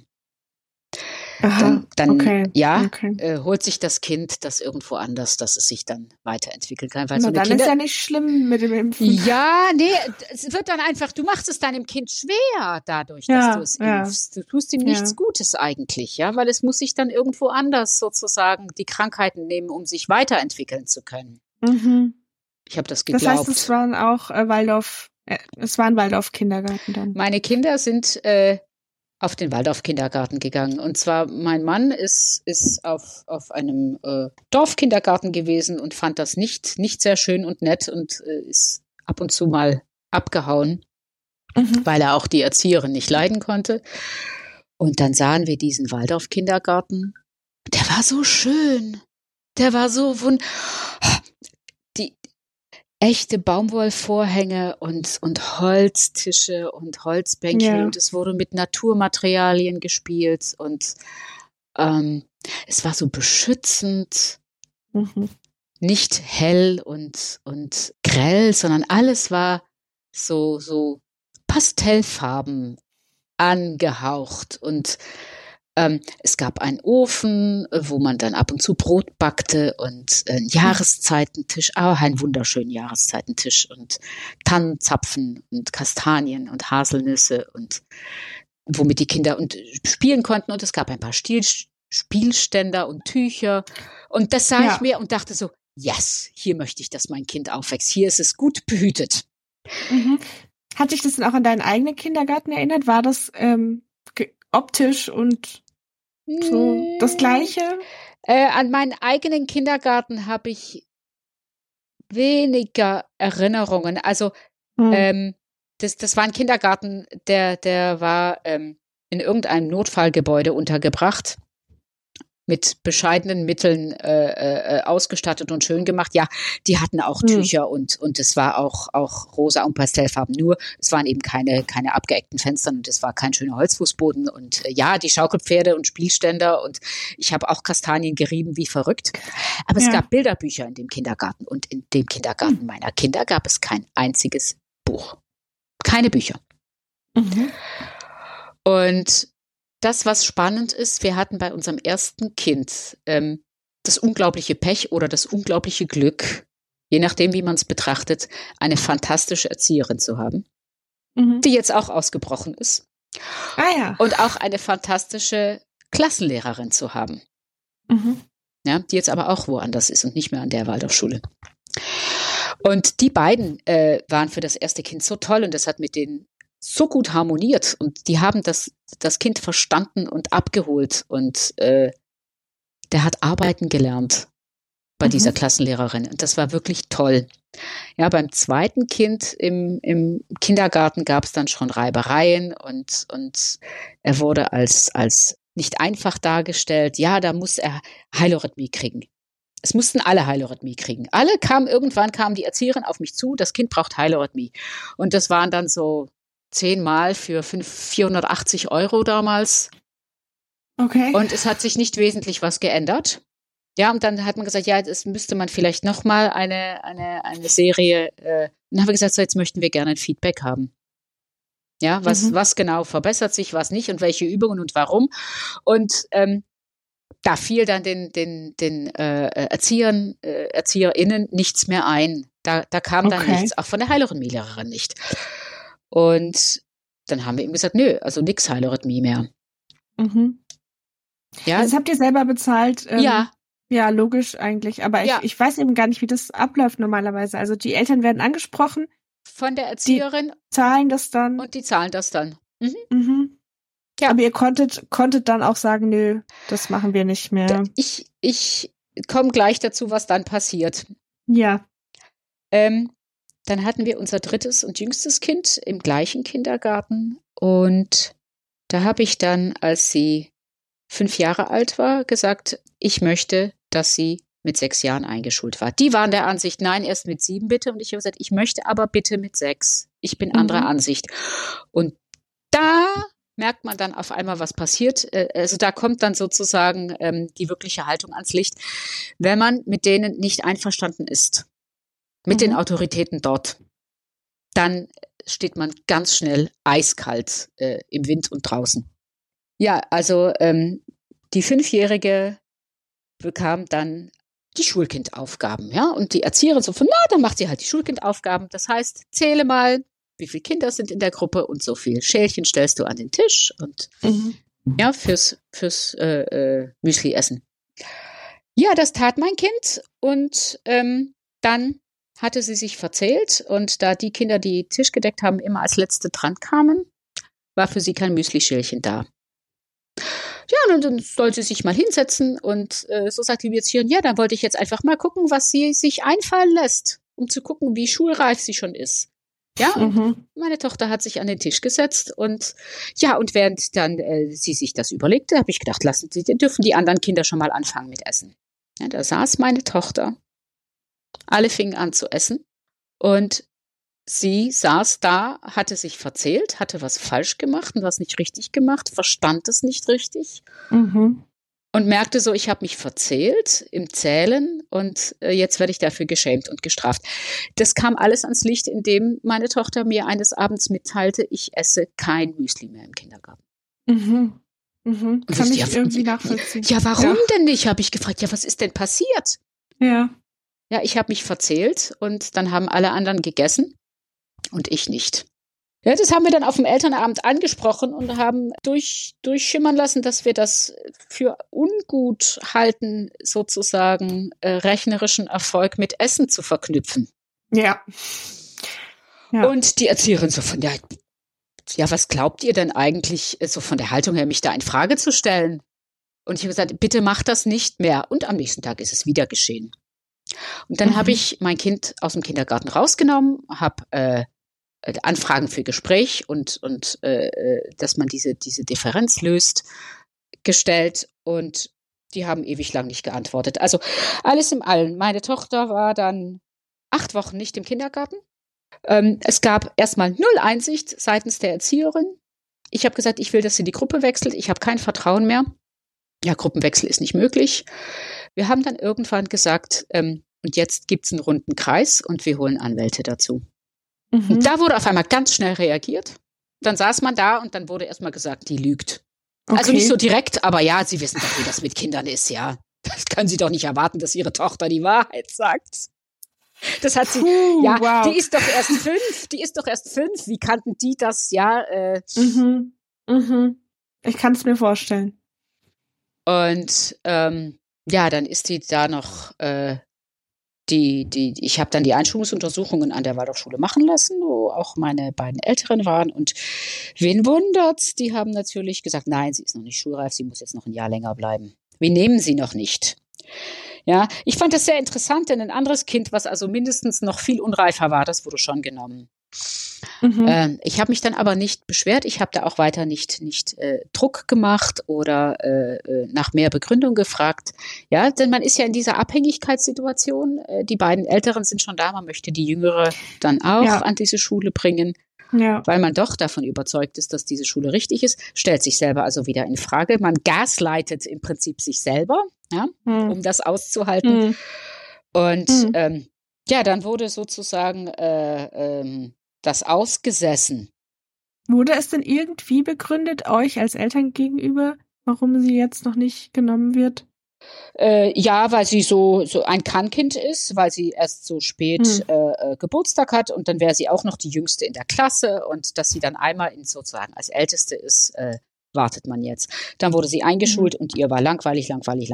holt sich das Kind das irgendwo anders, dass es sich dann weiterentwickeln kann. Weil dann ist ja nicht schlimm mit dem Impfen. Ja, nee, es wird dann einfach, du machst es deinem Kind schwer dadurch, dass du es impfst. Du tust ihm nichts Gutes eigentlich, ja, weil es muss sich dann irgendwo anders sozusagen die Krankheiten nehmen, um sich weiterentwickeln zu können. Ich habe das geglaubt. Das heißt, es waren auch Waldorf-Kindergarten dann. Meine Kinder sind auf den Waldorf-Kindergarten gegangen. Und zwar, mein Mann ist auf einem Dorfkindergarten gewesen und fand das nicht sehr schön und nett und ist ab und zu mal abgehauen, weil er auch die Erzieherin nicht leiden konnte. Und dann sahen wir diesen Waldorf-Kindergarten. Der war so schön. Der war so die echte Baumwollvorhänge und Holztische und Holzbänkchen und es wurde mit Naturmaterialien gespielt und es war so beschützend, nicht hell und grell, sondern alles war so Pastellfarben angehaucht und es gab einen Ofen, wo man dann ab und zu Brot backte und einen Jahreszeitentisch, einen wunderschönen Jahreszeitentisch und Tannenzapfen und Kastanien und Haselnüsse und womit die Kinder spielen konnten, und es gab ein paar Spielständer und Tücher und das sah ich mir und dachte so, yes, hier möchte ich, dass mein Kind aufwächst, hier ist es gut behütet. Mhm. Hat dich das denn auch an deinen eigenen Kindergarten erinnert? War das optisch und so das Gleiche? An meinen eigenen Kindergarten habe ich weniger Erinnerungen. Also das war ein Kindergarten, der war in irgendeinem Notfallgebäude untergebracht, mit bescheidenen Mitteln ausgestattet und schön gemacht. Ja, die hatten auch Tücher und es war auch rosa und pastellfarben. Nur es waren eben keine abgeeckten Fenster und es war kein schöner Holzfußboden. Und ja, die Schaukelpferde und Spielständer und ich habe auch Kastanien gerieben wie verrückt. Aber es gab Bilderbücher in dem Kindergarten und in dem Kindergarten meiner Kinder gab es kein einziges Buch. Keine Bücher. Mhm. Und das, was spannend ist, wir hatten bei unserem ersten Kind das unglaubliche Pech oder das unglaubliche Glück, je nachdem, wie man es betrachtet, eine fantastische Erzieherin zu haben, die jetzt auch ausgebrochen ist. Ah ja. Und auch eine fantastische Klassenlehrerin zu haben. Ja, die jetzt aber auch woanders ist und nicht mehr an der Waldorfschule. Und die beiden waren für das erste Kind so toll und das hat mit denen so gut harmoniert und die haben das Kind verstanden und abgeholt und der hat arbeiten gelernt bei dieser Klassenlehrerin und das war wirklich toll. Ja, beim zweiten Kind im Kindergarten gab es dann schon Reibereien und er wurde als nicht einfach dargestellt. Ja, da muss er Heilorhythmie kriegen. Es mussten alle Heilorhythmie kriegen. Irgendwann kam die Erzieherin auf mich zu, das Kind braucht Heilorhythmie. Und das waren dann so 10-mal für 480 € damals. Okay. Und es hat sich nicht wesentlich was geändert. Ja, und dann hat man gesagt, ja, das müsste man vielleicht nochmal eine Serie. Dann haben wir gesagt, so jetzt möchten wir gerne ein Feedback haben. Ja, was genau verbessert sich, was nicht und welche Übungen und warum. Und da fiel dann den ErzieherInnen nichts mehr ein. Da kam dann nichts, auch von der Heilorhythmie-Lehrerin nicht. Und dann haben wir ihm gesagt, nö, also nix Heilorhythmie mehr. Ja. Das habt ihr selber bezahlt? Ja. Ja, logisch eigentlich. Aber ich weiß eben gar nicht, wie das abläuft normalerweise. Also die Eltern werden angesprochen. Von der Erzieherin. Die zahlen das dann. Und die zahlen das dann. Ja. Aber ihr konntet dann auch sagen, nö, das machen wir nicht mehr. Ich komme gleich dazu, was dann passiert. Ja. Dann hatten wir unser drittes und jüngstes Kind im gleichen Kindergarten. Und da habe ich dann, als sie 5 Jahre alt war, gesagt, ich möchte, dass sie mit 6 Jahren eingeschult war. Die waren der Ansicht, nein, erst mit 7 bitte. Und ich habe gesagt, ich möchte aber bitte mit 6. Ich bin anderer Ansicht. Und da merkt man dann auf einmal, was passiert. Also da kommt dann sozusagen die wirkliche Haltung ans Licht, wenn man mit denen nicht einverstanden ist, mit den Autoritäten dort, dann steht man ganz schnell eiskalt im Wind und draußen. Ja, also die 5-Jährige bekam dann die Schulkindaufgaben, ja, und die Erzieherin so von, dann macht sie halt die Schulkindaufgaben. Das heißt, zähle mal, wie viele Kinder sind in der Gruppe und so viel Schälchen stellst du an den Tisch und ja, fürs Müsli essen. Ja, das tat mein Kind und dann hatte sie sich verzählt und da die Kinder, die Tisch gedeckt haben, immer als Letzte dran kamen, war für sie kein Müsli-Schälchen da. Ja, und dann soll sie sich mal hinsetzen und so sagt die Erzieherin, ja, dann wollte ich jetzt einfach mal gucken, was sie sich einfallen lässt, um zu gucken, wie schulreif sie schon ist. Ja, und meine Tochter hat sich an den Tisch gesetzt und ja, und während dann sie sich das überlegte, habe ich gedacht, dürfen die anderen Kinder schon mal anfangen mit Essen. Ja, da saß meine Tochter, alle fingen an zu essen und sie saß da, hatte sich verzählt, hatte was falsch gemacht und was nicht richtig gemacht, verstand es nicht richtig und merkte so, ich habe mich verzählt im Zählen und jetzt werde ich dafür geschämt und gestraft. Das kam alles ans Licht, indem meine Tochter mir eines Abends mitteilte, ich esse kein Müsli mehr im Kindergarten. Kann ich irgendwie nachvollziehen. Ja, warum denn nicht, habe ich gefragt. Ja, was ist denn passiert? Ja. Ja, ich habe mich verzählt und dann haben alle anderen gegessen und ich nicht. Ja, das haben wir dann auf dem Elternabend angesprochen und haben durchschimmern lassen, dass wir das für ungut halten, sozusagen rechnerischen Erfolg mit Essen zu verknüpfen. Ja. Ja. Und die Erzieherin so was glaubt ihr denn eigentlich, so von der Haltung her, mich da in Frage zu stellen? Und ich habe gesagt, bitte macht das nicht mehr. Und am nächsten Tag ist es wieder geschehen. Und dann habe ich mein Kind aus dem Kindergarten rausgenommen, habe Anfragen für Gespräch und dass man diese Differenz löst, gestellt. Und die haben ewig lang nicht geantwortet. Also alles im Allen. Meine Tochter war dann 8 Wochen nicht im Kindergarten. Es gab erstmal 0 Einsicht seitens der Erzieherin. Ich habe gesagt, ich will, dass sie die Gruppe wechselt. Ich habe kein Vertrauen mehr. Ja, Gruppenwechsel ist nicht möglich. Wir haben dann irgendwann gesagt, und jetzt gibt's einen runden Kreis und wir holen Anwälte dazu. Und da wurde auf einmal ganz schnell reagiert. Dann saß man da und dann wurde erstmal gesagt, die lügt. Okay. Also nicht so direkt, aber ja, Sie wissen doch, wie das mit Kindern ist, ja. Das können Sie doch nicht erwarten, dass Ihre Tochter die Wahrheit sagt. Das hat sie, wow. Die ist doch erst 5. Wie kannten die das, ja? Ich kann es mir vorstellen. Und dann ist die da noch, ich habe dann die Einschulungsuntersuchungen an der Waldorfschule machen lassen, wo auch meine beiden Älteren waren. Und wen wundert's? Die haben natürlich gesagt, nein, sie ist noch nicht schulreif, sie muss jetzt noch ein Jahr länger bleiben. Wir nehmen sie noch nicht. Ja, ich fand das sehr interessant, denn ein anderes Kind, was also mindestens noch viel unreifer war, das wurde schon genommen. Ich habe mich dann aber nicht beschwert. Ich habe da auch weiter nicht Druck gemacht oder nach mehr Begründung gefragt. Ja, denn man ist ja in dieser Abhängigkeitssituation. Die beiden Älteren sind schon da. Man möchte die Jüngere dann auch an diese Schule bringen, weil man doch davon überzeugt ist, dass diese Schule richtig ist. Stellt sich selber also wieder in Frage. Man gaslightet im Prinzip sich selber, ja, um das auszuhalten. Und dann wurde sozusagen das ausgesessen. Wurde es denn irgendwie begründet, euch als Eltern gegenüber, warum sie jetzt noch nicht genommen wird? Weil sie so ein Kannkind ist, weil sie erst so spät Geburtstag hat und dann wäre sie auch noch die Jüngste in der Klasse und dass sie dann einmal sozusagen als Älteste ist, wartet man jetzt. Dann wurde sie eingeschult und ihr war langweilig.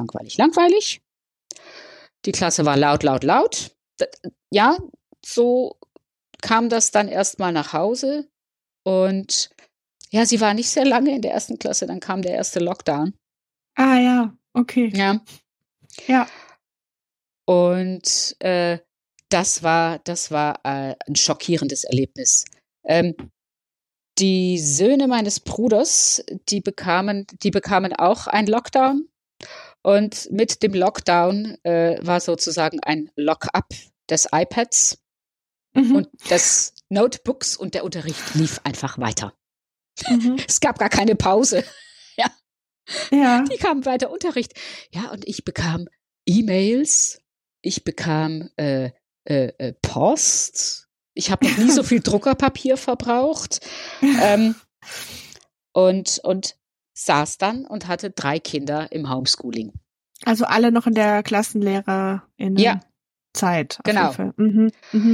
Die Klasse war laut. Ja, so kam das dann erstmal nach Hause und ja, sie war nicht sehr lange in der 1. Klasse, dann kam der erste Lockdown. Ah ja, okay. Ja. Und das war ein schockierendes Erlebnis. Die Söhne meines Bruders, die bekamen auch einen Lockdown und mit dem Lockdown war sozusagen ein Lock-up des iPads. Und des Notebooks und der Unterricht lief einfach weiter. Es gab gar keine Pause. Ja. Die kamen weiter Unterricht. Ja, und ich bekam E-Mails, ich bekam Post. Ich habe noch nie so viel Druckerpapier verbraucht. Und saß dann und hatte 3 Kinder im Homeschooling. Also alle noch in der KlassenlehrerInnen. Ja. Zeit. Genau. Von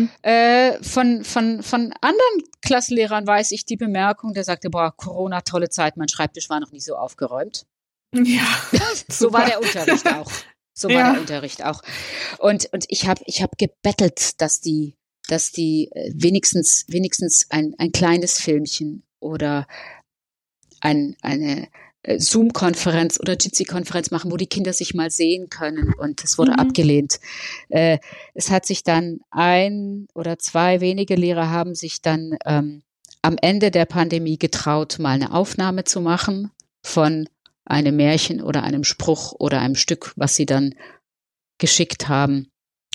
anderen Klassenlehrern weiß ich die Bemerkung, der sagte, Corona, tolle Zeit, mein Schreibtisch war noch nie so aufgeräumt. Ja. So war der Unterricht auch. Und ich hab gebettelt, dass die wenigstens ein kleines Filmchen oder eine Zoom-Konferenz oder Jitsi-Konferenz machen, wo die Kinder sich mal sehen können. Und es wurde abgelehnt. Es hat sich dann 1 oder 2 wenige Lehrer haben sich dann am Ende der Pandemie getraut, mal eine Aufnahme zu machen von einem Märchen oder einem Spruch oder einem Stück, was sie dann geschickt haben.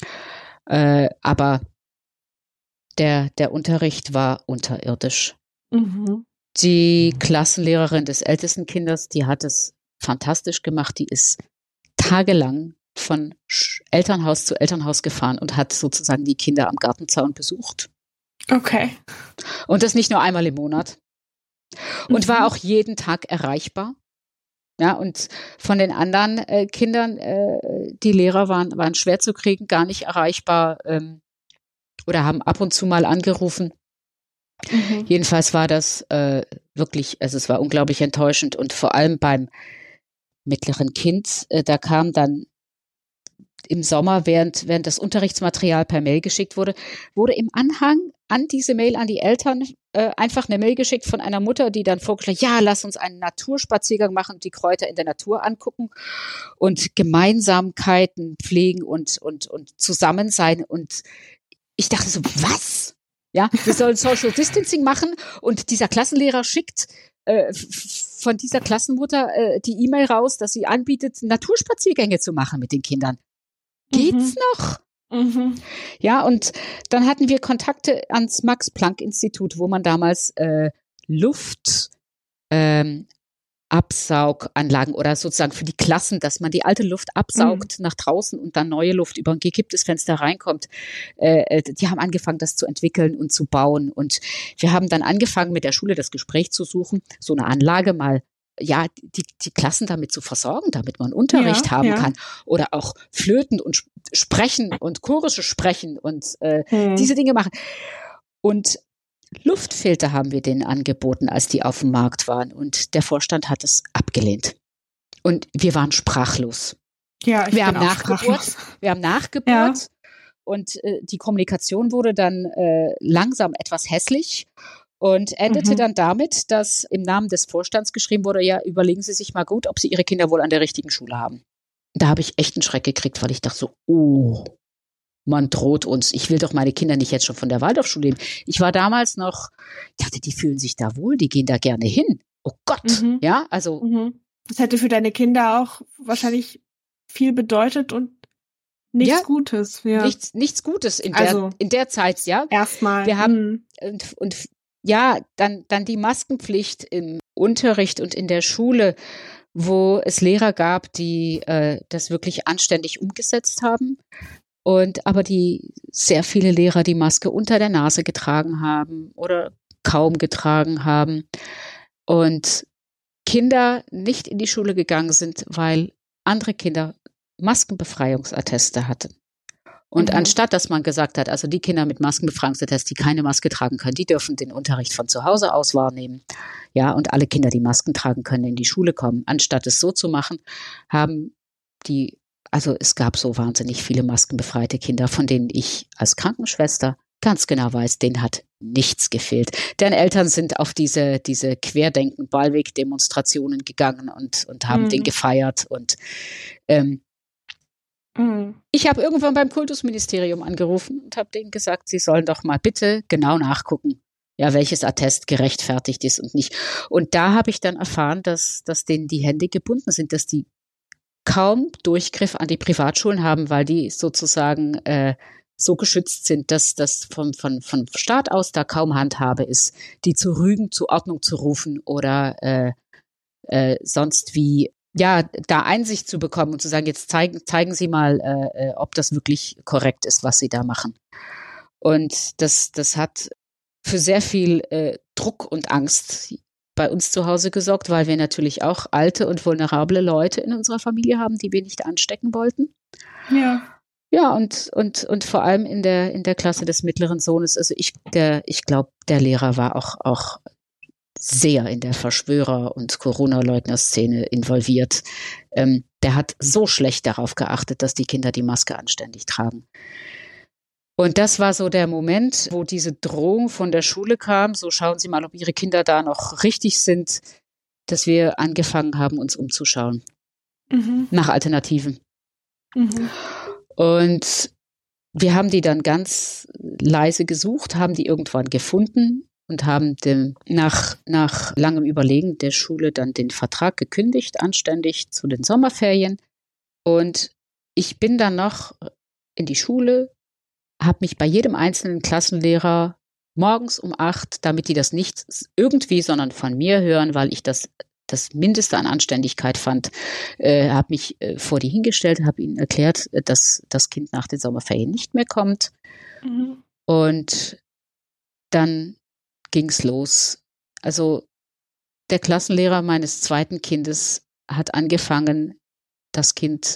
Aber der Unterricht war unterirdisch. Die Klassenlehrerin des ältesten Kindes, die hat es fantastisch gemacht. Die ist tagelang von Elternhaus zu Elternhaus gefahren und hat sozusagen die Kinder am Gartenzaun besucht. Okay. Und das nicht nur einmal im Monat. Und war auch jeden Tag erreichbar. Ja, und von den anderen Kindern, die Lehrer waren schwer zu kriegen, gar nicht erreichbar oder haben ab und zu mal angerufen. Jedenfalls war das wirklich, also es war unglaublich enttäuschend und vor allem beim mittleren Kind, da kam dann im Sommer, während das Unterrichtsmaterial per Mail geschickt wurde, wurde im Anhang an diese Mail an die Eltern einfach eine Mail geschickt von einer Mutter, die dann vorgeschlagen, ja, lass uns einen Naturspaziergang machen, die Kräuter in der Natur angucken und Gemeinsamkeiten pflegen und zusammen sein. Und ich dachte so, was? Ja, wir sollen Social Distancing machen und dieser Klassenlehrer schickt von dieser Klassenmutter die E-Mail raus, dass sie anbietet, Naturspaziergänge zu machen mit den Kindern. Geht's noch? Mhm. Ja, und dann hatten wir Kontakte ans Max-Planck-Institut, wo man damals Luft Absauganlagen oder sozusagen für die Klassen, dass man die alte Luft absaugt nach draußen und dann neue Luft über ein gekipptes Fenster reinkommt. Die haben angefangen, das zu entwickeln und zu bauen. Und wir haben dann angefangen, mit der Schule das Gespräch zu suchen, so eine Anlage mal, ja, die Klassen damit zu versorgen, damit man Unterricht haben kann. Oder auch Flöten und Sprechen und chorische Sprechen und diese Dinge machen. Und Luftfilter haben wir denen angeboten, als die auf dem Markt waren. Und der Vorstand hat es abgelehnt. Und wir waren sprachlos. Ja, wir haben nachgebohrt. Und die Kommunikation wurde dann langsam etwas hässlich und endete dann damit, dass im Namen des Vorstands geschrieben wurde, ja, überlegen Sie sich mal gut, ob Sie Ihre Kinder wohl an der richtigen Schule haben. Da habe ich echt einen Schreck gekriegt, weil ich dachte so, oh, man droht uns. Ich will doch meine Kinder nicht jetzt schon von der Waldorfschule nehmen. Ich war damals noch, ich dachte, die fühlen sich da wohl, die gehen da gerne hin. Oh Gott, ja, also. Das hätte für deine Kinder auch wahrscheinlich viel bedeutet und nichts Gutes. Ja. Nichts Gutes in der Zeit, ja. Erstmal. Wir haben, und dann die Maskenpflicht im Unterricht und in der Schule, wo es Lehrer gab, die das wirklich anständig umgesetzt haben. Aber die sehr viele Lehrer die Maske unter der Nase getragen haben oder kaum getragen haben und Kinder nicht in die Schule gegangen sind, weil andere Kinder Maskenbefreiungsatteste hatten. Und anstatt, dass man gesagt hat, also die Kinder mit Maskenbefreiungsattest, die keine Maske tragen können, die dürfen den Unterricht von zu Hause aus wahrnehmen. Ja, und alle Kinder, die Masken tragen können, in die Schule kommen. Anstatt es so zu machen, also es gab so wahnsinnig viele maskenbefreite Kinder, von denen ich als Krankenschwester ganz genau weiß, denen hat nichts gefehlt. Deren Eltern sind auf diese Querdenken-Ballweg-Demonstrationen gegangen und haben den gefeiert. Und ich habe irgendwann beim Kultusministerium angerufen und habe denen gesagt, sie sollen doch mal bitte genau nachgucken, ja, welches Attest gerechtfertigt ist und nicht. Und da habe ich dann erfahren, dass denen die Hände gebunden sind, dass die kaum Durchgriff an die Privatschulen haben, weil die sozusagen so geschützt sind, dass das vom Staat aus da kaum Handhabe ist, die zu rügen, zur Ordnung zu rufen oder sonst wie, ja, da Einsicht zu bekommen und zu sagen, jetzt zeigen Sie mal, ob das wirklich korrekt ist, was Sie da machen. Und das hat für sehr viel Druck und Angst bei uns zu Hause gesorgt, weil wir natürlich auch alte und vulnerable Leute in unserer Familie haben, die wir nicht anstecken wollten. Ja. Ja, und vor allem in der Klasse des mittleren Sohnes, also ich glaube, der Lehrer war auch sehr in der Verschwörer- und Corona-Leugner-Szene involviert. Der hat so schlecht darauf geachtet, dass die Kinder die Maske anständig tragen. Und das war so der Moment, wo diese Drohung von der Schule kam, so schauen Sie mal, ob Ihre Kinder da noch richtig sind, dass wir angefangen haben, uns umzuschauen nach Alternativen. Und wir haben die dann ganz leise gesucht, haben die irgendwann gefunden und haben nach langem Überlegen der Schule dann den Vertrag gekündigt, anständig zu den Sommerferien. Und ich bin dann noch in die Schule, habe mich bei jedem einzelnen Klassenlehrer morgens um 8, damit die das nicht irgendwie, sondern von mir hören, weil ich das Mindeste an Anständigkeit fand, habe mich vor die hingestellt, habe ihnen erklärt, dass das Kind nach den Sommerferien nicht mehr kommt. Und dann ging's los. Also der Klassenlehrer meines zweiten Kindes hat angefangen, das Kind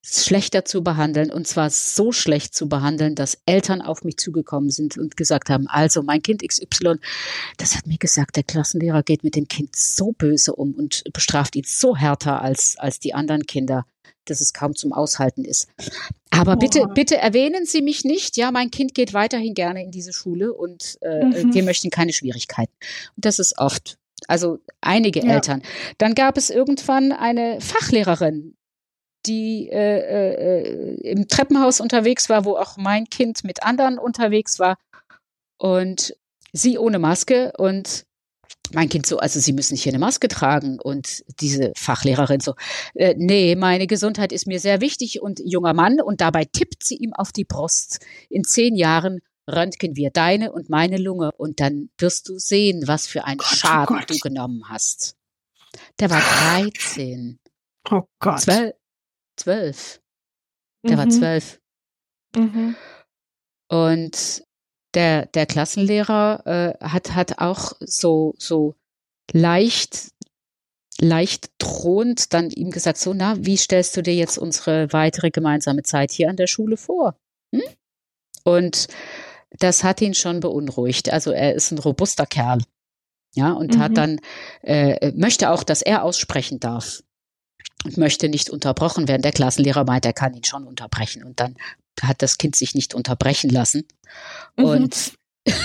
schlechter zu behandeln, und zwar so schlecht zu behandeln, dass Eltern auf mich zugekommen sind und gesagt haben, also mein Kind XY, das hat mir gesagt, der Klassenlehrer geht mit dem Kind so böse um und bestraft ihn so härter als die anderen Kinder, dass es kaum zum Aushalten ist. Aber bitte erwähnen Sie mich nicht. Ja, mein Kind geht weiterhin gerne in diese Schule und wir möchten keine Schwierigkeiten. Und das ist oft, also einige Eltern. Dann gab es irgendwann eine Fachlehrerin, die im Treppenhaus unterwegs war, wo auch mein Kind mit anderen unterwegs war, und sie ohne Maske und mein Kind so, also Sie müssen hier eine Maske tragen, und diese Fachlehrerin so, nee, meine Gesundheit ist mir sehr wichtig, und junger Mann, und dabei tippt sie ihm auf die Brust, in 10 Jahren röntgen wir deine und meine Lunge und dann wirst du sehen, was für einen Schaden du genommen hast. Der war 13. Oh Gott. 12. Der war 12. Mhm. Und der Klassenlehrer hat auch so leicht drohend dann ihm gesagt, so, na, wie stellst du dir jetzt unsere weitere gemeinsame Zeit hier an der Schule vor? Hm? Und das hat ihn schon beunruhigt. Also er ist ein robuster Kerl. Ja, und hat dann, möchte auch, dass er aussprechen darf. Und möchte nicht unterbrochen werden. Der Klassenlehrer meint, er kann ihn schon unterbrechen. Und dann hat das Kind sich nicht unterbrechen lassen. Und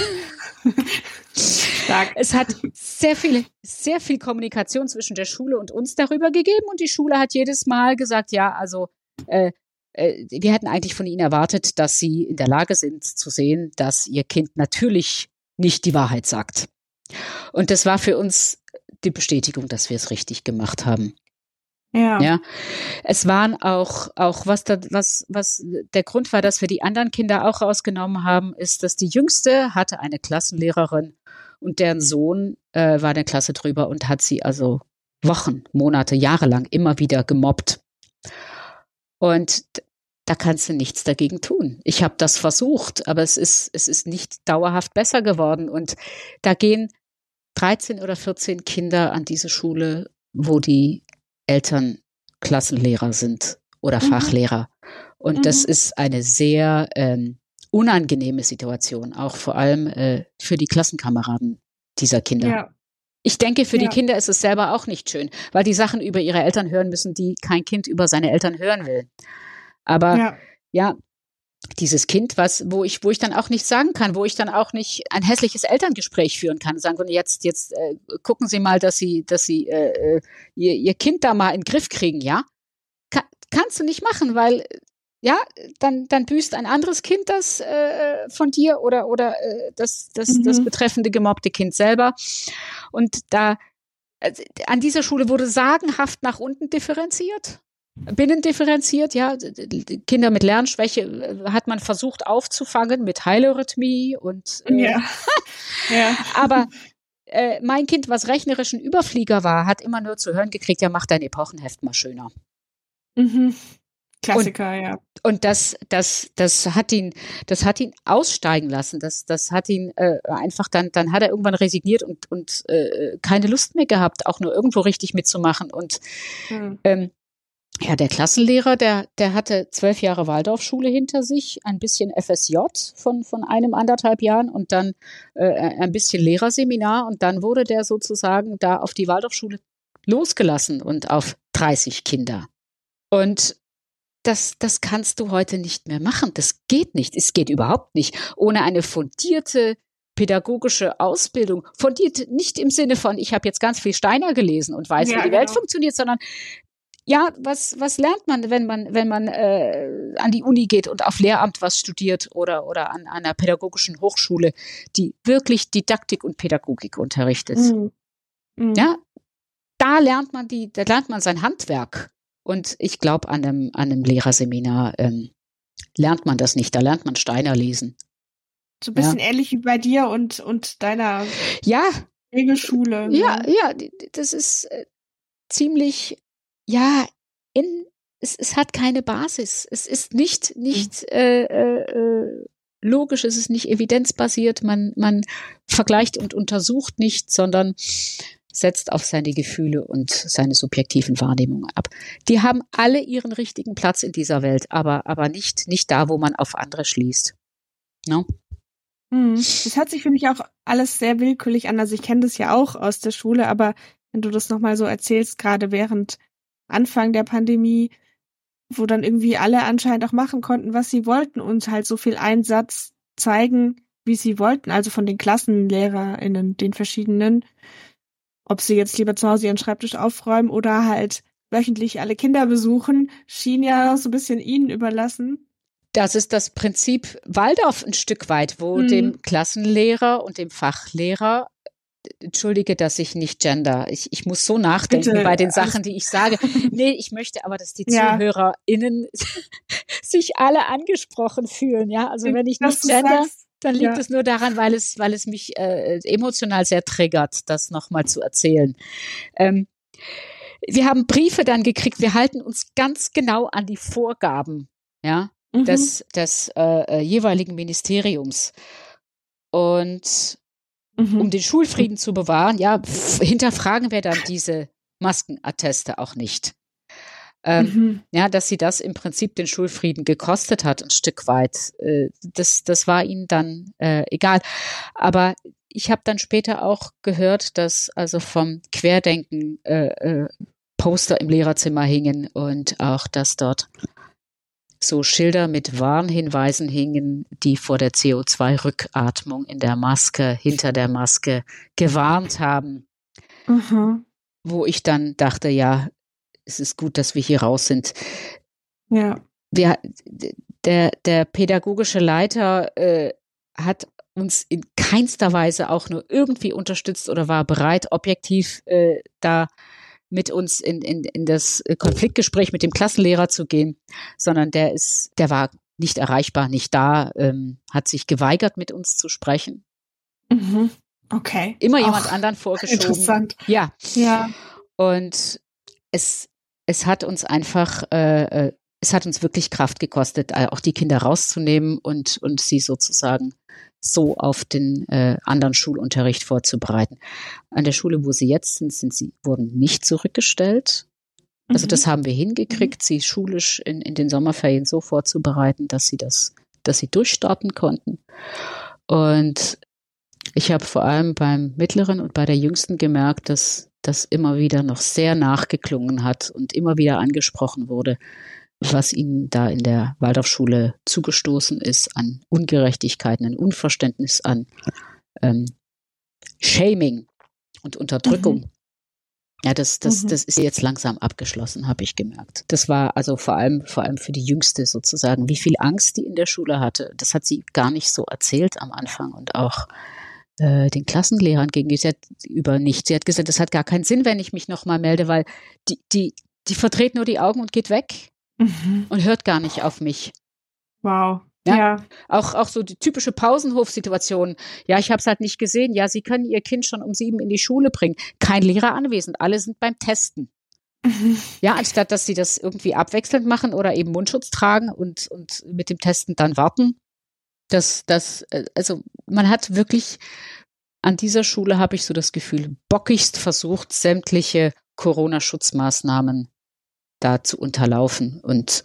es hat sehr viel Kommunikation zwischen der Schule und uns darüber gegeben. Und die Schule hat jedes Mal gesagt, ja, also wir hätten eigentlich von Ihnen erwartet, dass Sie in der Lage sind zu sehen, dass Ihr Kind natürlich nicht die Wahrheit sagt. Und das war für uns die Bestätigung, dass wir es richtig gemacht haben. Ja, es waren auch was der Grund war, dass wir die anderen Kinder auch rausgenommen haben, ist, dass die Jüngste hatte eine Klassenlehrerin und deren Sohn war in der Klasse drüber und hat sie also Wochen, Monate, Jahre lang immer wieder gemobbt. Und da kannst du nichts dagegen tun. Ich habe das versucht, aber es ist nicht dauerhaft besser geworden. Und da gehen 13 oder 14 Kinder an diese Schule, wo die Eltern Klassenlehrer sind oder Fachlehrer. Und das ist eine sehr unangenehme Situation, auch vor allem für die Klassenkameraden dieser Kinder. Ja. Ich denke, für die Kinder ist es selber auch nicht schön, weil die Sachen über ihre Eltern hören müssen, die kein Kind über seine Eltern hören will. Aber dieses Kind, wo ich dann auch nicht sagen kann, wo ich dann auch nicht ein hässliches Elterngespräch führen kann, sagen können, jetzt gucken Sie mal, dass Sie Ihr Kind da mal in den Griff kriegen, ja? Kannst du nicht machen, weil dann büßt ein anderes Kind das von dir oder das betreffende gemobbte Kind selber. Und da an dieser Schule wurde sagenhaft nach unten differenziert. Binnendifferenziert, ja, Kinder mit Lernschwäche hat man versucht aufzufangen mit Heileurythmie und aber mein Kind, was rechnerischen Überflieger war, hat immer nur zu hören gekriegt, ja, mach dein Epochenheft mal schöner. Klassiker, Und das hat ihn aussteigen lassen. Das hat ihn einfach dann hat er irgendwann resigniert und keine Lust mehr gehabt, auch nur irgendwo richtig mitzumachen. Und der Klassenlehrer, der hatte 12 Jahre Waldorfschule hinter sich, ein bisschen FSJ von 1,5 Jahren und dann ein bisschen Lehrerseminar und dann wurde der sozusagen da auf die Waldorfschule losgelassen und auf 30 Kinder. Und das kannst du heute nicht mehr machen. Das geht nicht. Es geht überhaupt nicht. Ohne eine fundierte pädagogische Ausbildung. Fundiert nicht im Sinne von, ich habe jetzt ganz viel Steiner gelesen und weiß, wie die Welt funktioniert, sondern ja, was lernt man, wenn man an die Uni geht und auf Lehramt was studiert oder an einer pädagogischen Hochschule, die wirklich Didaktik und Pädagogik unterrichtet? Ja, da lernt man sein Handwerk. Und ich glaube, an einem Lehrerseminar lernt man das nicht. Da lernt man Steiner lesen. So ein bisschen ähnlich wie bei dir und deiner Regelschule. Ja, das ist ziemlich. Ja, es hat keine Basis. Es ist nicht logisch, es ist nicht evidenzbasiert. Man vergleicht und untersucht nicht, sondern setzt auf seine Gefühle und seine subjektiven Wahrnehmungen ab. Die haben alle ihren richtigen Platz in dieser Welt, aber nicht da, wo man auf andere schließt. No? Das hört sich für mich auch alles sehr willkürlich an. Also ich kenne das ja auch aus der Schule, aber wenn du das nochmal so erzählst, gerade während Anfang der Pandemie, wo dann irgendwie alle anscheinend auch machen konnten, was sie wollten und halt so viel Einsatz zeigen, wie sie wollten, also von den KlassenlehrerInnen, den verschiedenen, ob sie jetzt lieber zu Hause ihren Schreibtisch aufräumen oder halt wöchentlich alle Kinder besuchen, schien ja so ein bisschen ihnen überlassen. Das ist das Prinzip Waldorf ein Stück weit, wo dem Klassenlehrer und dem Fachlehrer, entschuldige, dass ich nicht gender, ich muss so nachdenken Bitte, bei den Sachen, die ich sage. Nee, ich möchte aber, dass die ZuhörerInnen sich alle angesprochen fühlen, ja. Also wenn ich nicht gender, dann liegt es nur daran, weil es mich emotional sehr triggert, das nochmal zu erzählen. Wir haben Briefe dann gekriegt, wir halten uns ganz genau an die Vorgaben, ja, des jeweiligen Ministeriums. Und um den Schulfrieden zu bewahren, ja, hinterfragen wir dann diese Maskenatteste auch nicht. Ja, dass sie das im Prinzip den Schulfrieden gekostet hat, ein Stück weit. Das war ihnen dann egal. Aber ich habe dann später auch gehört, dass also vom Querdenken Poster im Lehrerzimmer hingen und auch, dass dort so Schilder mit Warnhinweisen hingen, die vor der CO2-Rückatmung in der Maske, hinter der Maske gewarnt haben. Wo ich dann dachte, ja, es ist gut, dass wir hier raus sind. Ja. Der pädagogische Leiter hat uns in keinster Weise auch nur irgendwie unterstützt oder war bereit, objektiv da mit uns in das Konfliktgespräch mit dem Klassenlehrer zu gehen, sondern der war nicht erreichbar, nicht da, hat sich geweigert, mit uns zu sprechen. Okay. Immer jemand anderen vorgeschoben. Interessant. Ja. Ja. Und es hat uns einfach, es hat uns wirklich Kraft gekostet, auch die Kinder rauszunehmen und sie sozusagen so auf den anderen Schulunterricht vorzubereiten. An der Schule, wo sie jetzt sind, wurden nicht zurückgestellt. Also das haben wir hingekriegt, sie schulisch in den Sommerferien so vorzubereiten, dass sie durchstarten konnten. Und ich habe vor allem beim Mittleren und bei der Jüngsten gemerkt, dass das immer wieder noch sehr nachgeklungen hat und immer wieder angesprochen wurde, was ihnen da in der Waldorfschule zugestoßen ist an Ungerechtigkeiten, an Unverständnis, an Shaming und Unterdrückung. Ja, das ist jetzt langsam abgeschlossen, habe ich gemerkt. Das war also vor allem für die Jüngste sozusagen, wie viel Angst die in der Schule hatte. Das hat sie gar nicht so erzählt am Anfang und auch den Klassenlehrern gegenüber nicht. Sie hat gesagt, das hat gar keinen Sinn, wenn ich mich nochmal melde, weil die verdreht nur die Augen und geht weg. Und hört gar nicht auf mich. Wow. Ja. Auch so die typische Pausenhofsituation. Ja, ich habe es halt nicht gesehen. Ja, Sie können Ihr Kind schon um 7 in die Schule bringen. Kein Lehrer anwesend. Alle sind beim Testen. Ja, anstatt dass sie das irgendwie abwechselnd machen oder eben Mundschutz tragen und mit dem Testen dann warten. Also man hat wirklich an dieser Schule, habe ich so das Gefühl, bockigst versucht, sämtliche Corona-Schutzmaßnahmen da zu unterlaufen. Und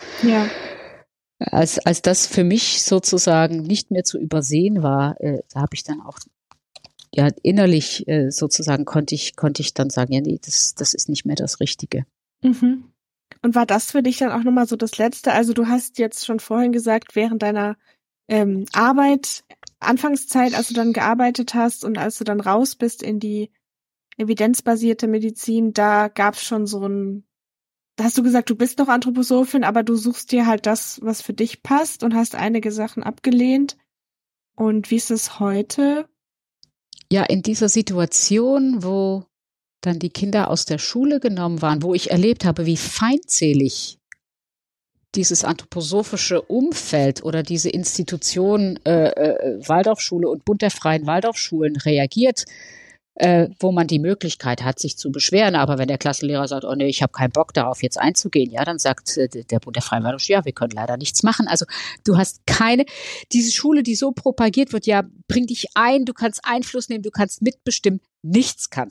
als das für mich sozusagen nicht mehr zu übersehen war, da habe ich dann auch innerlich sozusagen konnte ich dann sagen, ja, nee, das ist nicht mehr das Richtige. Und war das für dich dann auch nochmal so das Letzte? Also du hast jetzt schon vorhin gesagt, während deiner Arbeit, Anfangszeit, als du dann gearbeitet hast und als du dann raus bist in die evidenzbasierte Medizin, da gab es schon da hast du gesagt, du bist noch Anthroposophin, aber du suchst dir halt das, was für dich passt und hast einige Sachen abgelehnt. Und wie ist es heute? Ja, in dieser Situation, wo dann die Kinder aus der Schule genommen waren, wo ich erlebt habe, wie feindselig dieses anthroposophische Umfeld oder diese Institution Waldorfschule und Bund der Freien Waldorfschulen reagiert, wo man die Möglichkeit hat, sich zu beschweren. Aber wenn der Klassenlehrer sagt, oh nee, ich habe keinen Bock darauf jetzt einzugehen, ja, dann sagt der Bund der Freien Waldorfschulen, ja, wir können leider nichts machen. Also du hast diese Schule, die so propagiert wird, ja, bring dich ein, du kannst Einfluss nehmen, du kannst mitbestimmen, nichts kannst du.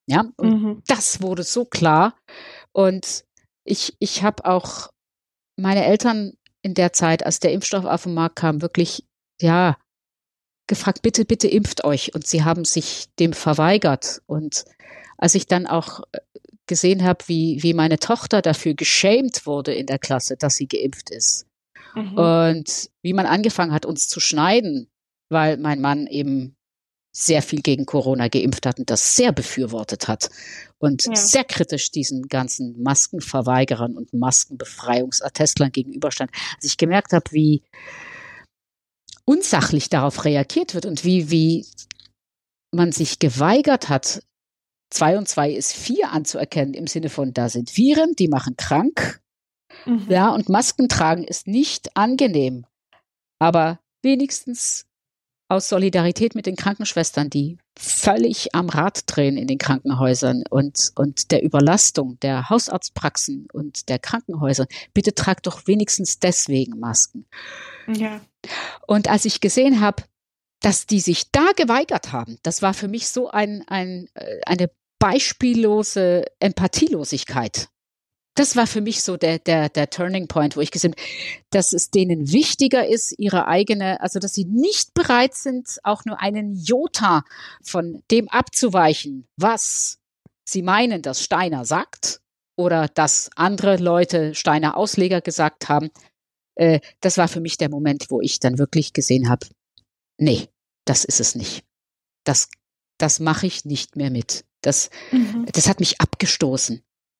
Ja, und das wurde so klar. Und ich habe auch meine Eltern in der Zeit, als der Impfstoff auf den Markt kam, wirklich, ja, gefragt, bitte, bitte impft euch. Und sie haben sich dem verweigert. Und als ich dann auch gesehen habe, wie meine Tochter dafür geschämt wurde in der Klasse, dass sie geimpft ist. Und wie man angefangen hat, uns zu schneiden, weil mein Mann eben sehr viel gegen Corona geimpft hat und das sehr befürwortet hat und sehr kritisch diesen ganzen Maskenverweigerern und Maskenbefreiungsattestlern gegenüberstand. Als ich gemerkt habe, wie unsachlich darauf reagiert wird und wie man sich geweigert hat, 2 und 2 ist 4 anzuerkennen, im Sinne von, da sind Viren, die machen krank. Ja, und Masken tragen ist nicht angenehm. Aber wenigstens aus Solidarität mit den Krankenschwestern, die völlig am Rad drehen in den Krankenhäusern und der Überlastung der Hausarztpraxen und der Krankenhäuser. Bitte tragt doch wenigstens deswegen Masken. Ja. Und als ich gesehen habe, dass die sich da geweigert haben, das war für mich so eine beispiellose Empathielosigkeit. Das war für mich so der Turning Point, wo ich gesehen habe, dass es denen wichtiger ist, ihre eigene, also dass sie nicht bereit sind, auch nur einen Jota von dem abzuweichen, was sie meinen, dass Steiner sagt oder dass andere Leute Steiner Ausleger gesagt haben. Das war für mich der Moment, wo ich dann wirklich gesehen habe, nee, das ist es nicht. Das mache ich nicht mehr mit. Das hat mich abgestoßen.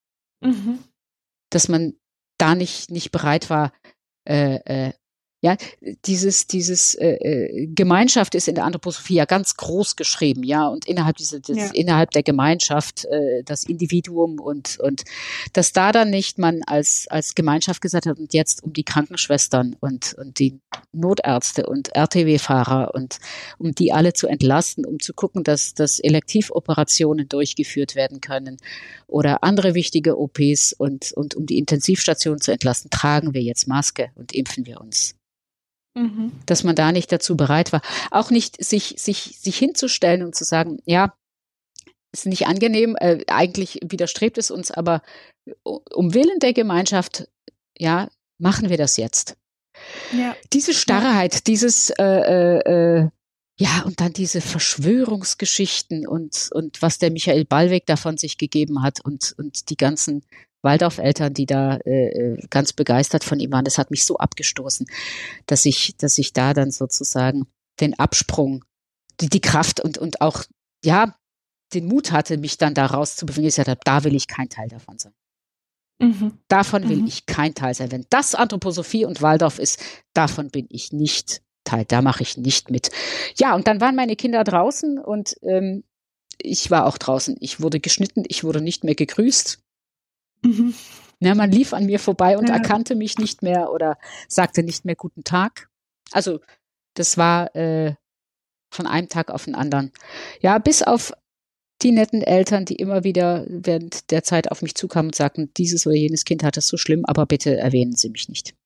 Dass man da nicht bereit war, ja, dieses Gemeinschaft ist in der Anthroposophie ja ganz groß geschrieben, ja, und innerhalb der Gemeinschaft das Individuum und dass da dann nicht man als Gemeinschaft gesagt hat, und jetzt um die Krankenschwestern und die Notärzte und RTW-Fahrer und um die alle zu entlasten, um zu gucken, dass Elektivoperationen durchgeführt werden können oder andere wichtige OPs und um die Intensivstation zu entlasten, tragen wir jetzt Maske und impfen wir uns. Dass man da nicht dazu bereit war, auch nicht sich hinzustellen und zu sagen, ja, ist nicht angenehm, eigentlich widerstrebt es uns, aber um Willen der Gemeinschaft, ja, machen wir das jetzt. Ja. Diese Starrheit, dieses ja, und dann diese Verschwörungsgeschichten und was der Michael Ballweg da von sich gegeben hat und die ganzen Waldorf-Eltern, die da ganz begeistert von ihm waren, das hat mich so abgestoßen, dass ich da dann sozusagen den Absprung, die Kraft und auch, ja, den Mut hatte, mich dann da rauszubewegen. Ich gesagt habe, da will ich kein Teil davon sein. Davon will ich kein Teil sein. Wenn das Anthroposophie und Waldorf ist, davon bin ich nicht Teil. Da mache ich nicht mit. Ja, und dann waren meine Kinder draußen und ich war auch draußen. Ich wurde geschnitten, ich wurde nicht mehr gegrüßt. Ja, man lief an mir vorbei und erkannte mich nicht mehr oder sagte nicht mehr guten Tag. Also das war von einem Tag auf den anderen. Ja, bis auf die netten Eltern, die immer wieder während der Zeit auf mich zukamen und sagten, dieses oder jenes Kind hat es so schlimm, aber bitte erwähnen Sie mich nicht.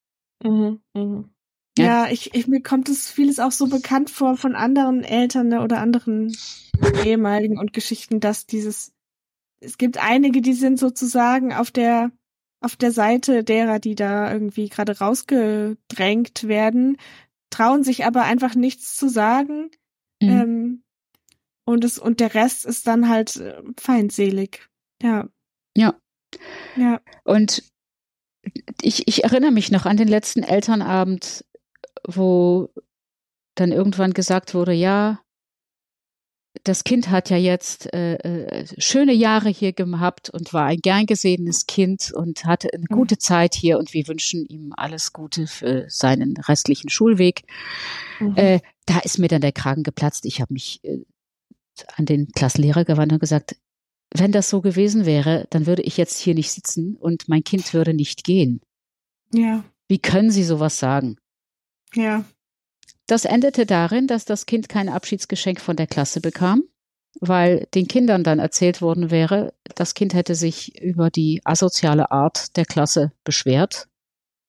Ja, mir kommt es vieles auch so bekannt vor von anderen Eltern oder anderen ehemaligen und Geschichten, dass es gibt einige, die sind sozusagen auf der Seite derer, die da irgendwie gerade rausgedrängt werden, trauen sich aber einfach nichts zu sagen. Und der Rest ist dann halt feindselig. Ja. Und ich erinnere mich noch an den letzten Elternabend, wo dann irgendwann gesagt wurde, ja, das Kind hat ja jetzt schöne Jahre hier gehabt und war ein gern gesehenes Kind und hatte eine gute Zeit hier und wir wünschen ihm alles Gute für seinen restlichen Schulweg. Da ist mir dann der Kragen geplatzt. Ich habe mich an den Klassenlehrer gewandt und gesagt, wenn das so gewesen wäre, dann würde ich jetzt hier nicht sitzen und mein Kind würde nicht gehen. Ja. Wie können Sie sowas sagen? Ja. Das endete darin, dass das Kind kein Abschiedsgeschenk von der Klasse bekam, weil den Kindern dann erzählt worden wäre, das Kind hätte sich über die asoziale Art der Klasse beschwert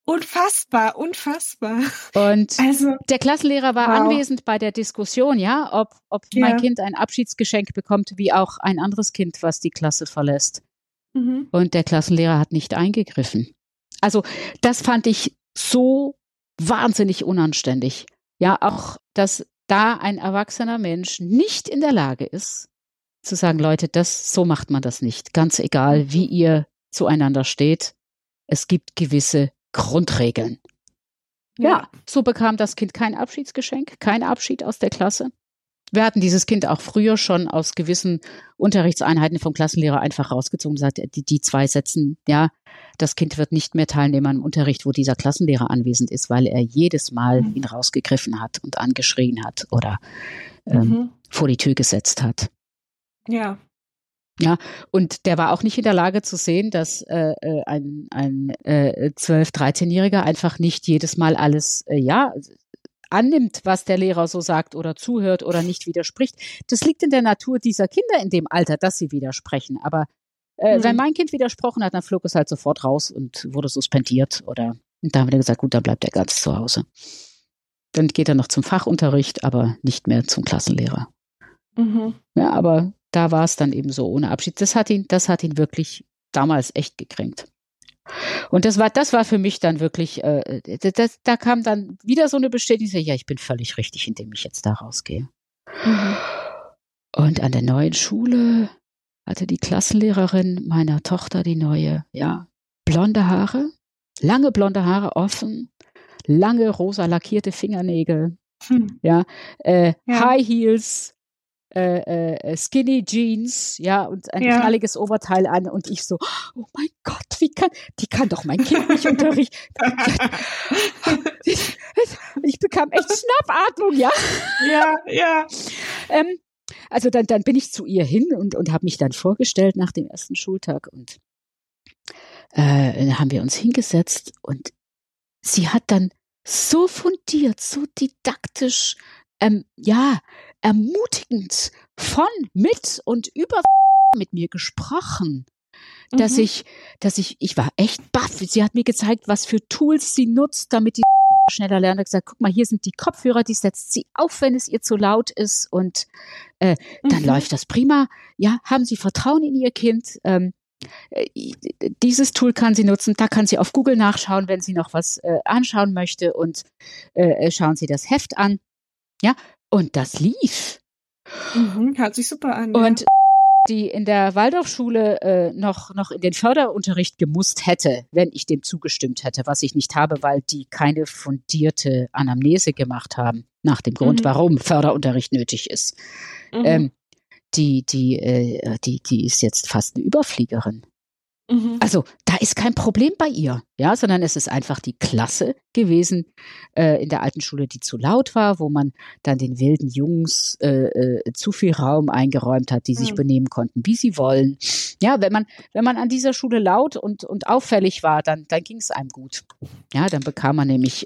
Unfassbar. Und Also, der Klassenlehrer war anwesend bei der Diskussion, ja, ob mein Kind ein Abschiedsgeschenk bekommt, wie auch ein anderes Kind, was die Klasse verlässt. Und der Klassenlehrer hat nicht eingegriffen. Also das fand ich so wahnsinnig unanständig. Ja, auch, dass da ein erwachsener Mensch nicht in der Lage ist, zu sagen, Leute, so macht man das nicht. Ganz egal, wie ihr zueinander steht. Es gibt gewisse Grundregeln. Ja, so bekam das Kind kein Abschiedsgeschenk, kein Abschied aus der Klasse. Wir hatten dieses Kind auch früher schon aus gewissen Unterrichtseinheiten vom Klassenlehrer einfach rausgezogen und gesagt, die 2 Sätzen, ja, das Kind wird nicht mehr teilnehmen am Unterricht, wo dieser Klassenlehrer anwesend ist, weil er jedes Mal ihn rausgegriffen hat und angeschrien hat oder vor die Tür gesetzt hat. Ja. Ja, und der war auch nicht in der Lage zu sehen, dass ein 12-, 13-Jähriger einfach nicht jedes Mal alles, annimmt, was der Lehrer so sagt oder zuhört oder nicht widerspricht. Das liegt in der Natur dieser Kinder in dem Alter, dass sie widersprechen. Aber wenn mein Kind widersprochen hat, dann flog es halt sofort raus und wurde suspendiert. Und da haben wir gesagt, gut, dann bleibt er ganz zu Hause. Dann geht er noch zum Fachunterricht, aber nicht mehr zum Klassenlehrer. Ja, aber da war es dann eben so ohne Abschied. Das hat ihn wirklich damals echt gekränkt. Und das war für mich dann wirklich, da kam dann wieder so eine Bestätigung, ja, ich bin völlig richtig, indem ich jetzt da rausgehe. Und an der neuen Schule hatte die Klassenlehrerin meiner Tochter, die neue, blonde Haare, lange blonde Haare, offen, lange rosa lackierte Fingernägel, High Heels, Skinny Jeans, und ein knalliges Oberteil an und ich so, oh mein Gott, die kann doch mein Kind nicht unterrichten. Ich bekam echt Schnappatmung, ja. Ja. Also dann bin ich zu ihr hin und habe mich dann vorgestellt nach dem ersten Schultag und dann haben wir uns hingesetzt und sie hat dann so fundiert, so didaktisch, ermutigend mit und über mit mir gesprochen, dass ich war echt baff. Sie hat mir gezeigt, was für Tools sie nutzt, damit die schneller lernt. Hat gesagt, guck mal, hier sind die Kopfhörer, die setzt sie auf, wenn es ihr zu laut ist und dann läuft das prima. Ja, haben Sie Vertrauen in Ihr Kind? Dieses Tool kann sie nutzen, da kann sie auf Google nachschauen, wenn sie noch was anschauen möchte und schauen Sie das Heft an. Ja, und das lief. Hört sich super an. Und die in der Waldorfschule noch in den Förderunterricht gemusst hätte, wenn ich dem zugestimmt hätte, was ich nicht habe, weil die keine fundierte Anamnese gemacht haben, nach dem Grund, warum Förderunterricht nötig ist. Die ist jetzt fast eine Überfliegerin. Also da ist kein Problem bei ihr, sondern es ist einfach die Klasse gewesen in der alten Schule, die zu laut war, wo man dann den wilden Jungs zu viel Raum eingeräumt hat, die sich benehmen konnten, wie sie wollen. Ja, wenn man an dieser Schule laut und auffällig war, dann ging es einem gut. Ja, dann bekam man nämlich,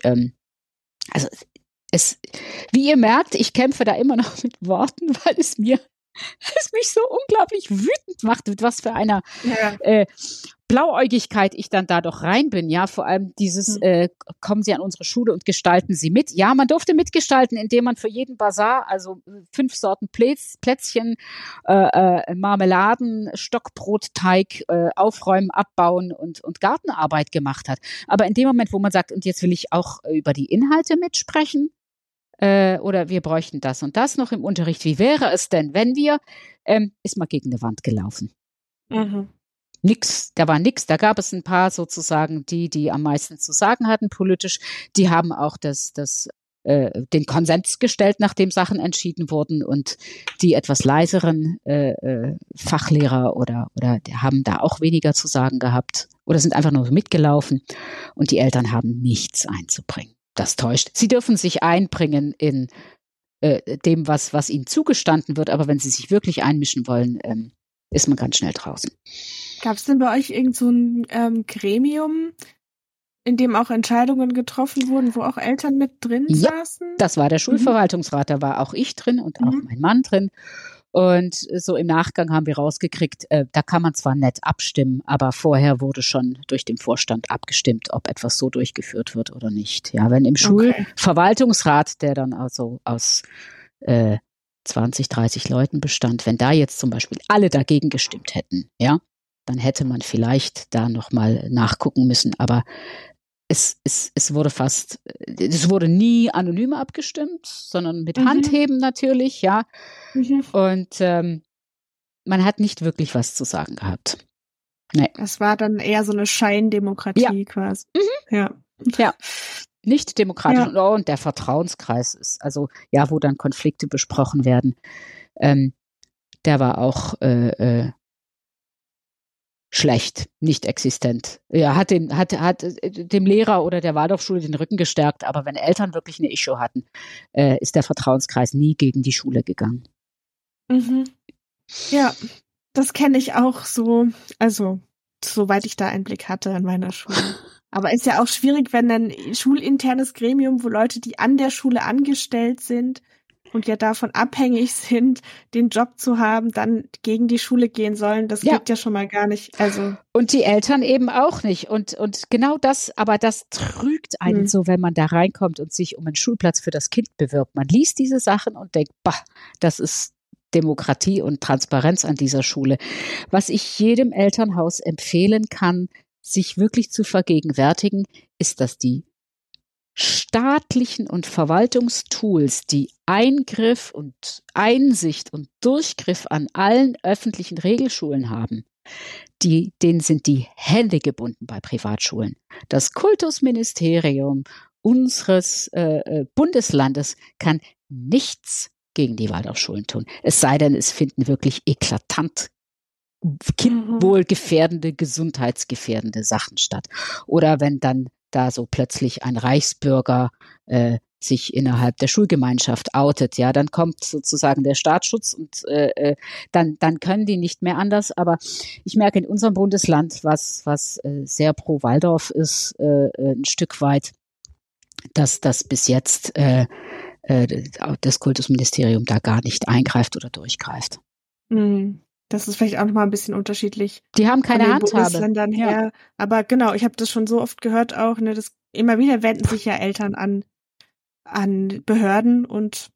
wie ihr merkt, ich kämpfe da immer noch mit Worten, weil es mich so unglaublich wütend macht, mit was für einer Blauäugigkeit ich dann da doch rein bin. Ja, vor allem dieses, kommen Sie an unsere Schule und gestalten Sie mit. Ja, man durfte mitgestalten, indem man für jeden Bazar, also 5 Sorten Plätzchen, Marmeladen, Stockbrotteig, aufräumen, abbauen und Gartenarbeit gemacht hat. Aber in dem Moment, wo man sagt, und jetzt will ich auch über die Inhalte mitsprechen, oder wir bräuchten das und das noch im Unterricht. Wie wäre es denn, wenn wir, ist mal gegen eine Wand gelaufen. Da war nix. Da gab es ein paar sozusagen, die am meisten zu sagen hatten politisch. Die haben auch den Konsens gestellt, nachdem Sachen entschieden wurden, und die etwas leiseren Fachlehrer oder haben da auch weniger zu sagen gehabt oder sind einfach nur mitgelaufen, und die Eltern haben nichts einzubringen. Das täuscht. Sie dürfen sich einbringen in dem, was ihnen zugestanden wird, aber wenn sie sich wirklich einmischen wollen, ist man ganz schnell draußen. Gab es denn bei euch irgend so ein Gremium, in dem auch Entscheidungen getroffen wurden, wo auch Eltern mit drin saßen? Das war der Schulverwaltungsrat, da war auch ich drin und auch mein Mann drin. Und so im Nachgang haben wir rausgekriegt, da kann man zwar nett abstimmen, aber vorher wurde schon durch den Vorstand abgestimmt, ob etwas so durchgeführt wird oder nicht. Ja, wenn im Schulverwaltungsrat, der dann also aus 20, 30 Leuten bestand, wenn da jetzt zum Beispiel alle dagegen gestimmt hätten, ja, dann hätte man vielleicht da nochmal nachgucken müssen, aber es wurde nie anonym abgestimmt, sondern mit Handheben natürlich, ja. Und man hat nicht wirklich was zu sagen gehabt. Nee. Es war dann eher so eine Scheindemokratie quasi. Ja. Nicht demokratisch. Ja. Und der Vertrauenskreis ist, also ja, wo dann Konflikte besprochen werden, der war auch schlecht, nicht existent. Ja, hat dem Lehrer oder der Waldorfschule den Rücken gestärkt, aber wenn Eltern wirklich eine Issue hatten, ist der Vertrauenskreis nie gegen die Schule gegangen. Ja, das kenne ich auch so, also soweit ich da Einblick hatte in meiner Schule. Aber ist ja auch schwierig, wenn ein schulinternes Gremium, wo Leute, die an der Schule angestellt sind und ja davon abhängig sind, den Job zu haben, dann gegen die Schule gehen sollen. Das geht ja schon mal gar nicht. Also und die Eltern eben auch nicht. Und genau das, aber das trügt einen so, wenn man da reinkommt und sich um einen Schulplatz für das Kind bewirbt. Man liest diese Sachen und denkt, das ist Demokratie und Transparenz an dieser Schule. Was ich jedem Elternhaus empfehlen kann, sich wirklich zu vergegenwärtigen, ist, dass die staatlichen und Verwaltungstools, die Eingriff und Einsicht und Durchgriff an allen öffentlichen Regelschulen haben, denen sind die Hände gebunden bei Privatschulen. Das Kultusministerium unseres Bundeslandes kann nichts gegen die Waldorfschulen tun. Es sei denn, es finden wirklich eklatant kindwohlgefährdende, gesundheitsgefährdende Sachen statt. Oder wenn dann da so plötzlich ein Reichsbürger sich innerhalb der Schulgemeinschaft outet, ja, dann kommt sozusagen der Staatsschutz und dann können die nicht mehr anders. Aber ich merke in unserem Bundesland, was sehr pro Waldorf ist, ein Stück weit, dass das bis jetzt das Kultusministerium da gar nicht eingreift oder durchgreift. Das ist vielleicht auch nochmal ein bisschen unterschiedlich. Die haben keine Handhabe. Bundesländern her. Aber genau, ich habe das schon so oft gehört auch, ne, das immer wieder wenden sich ja Eltern an Behörden und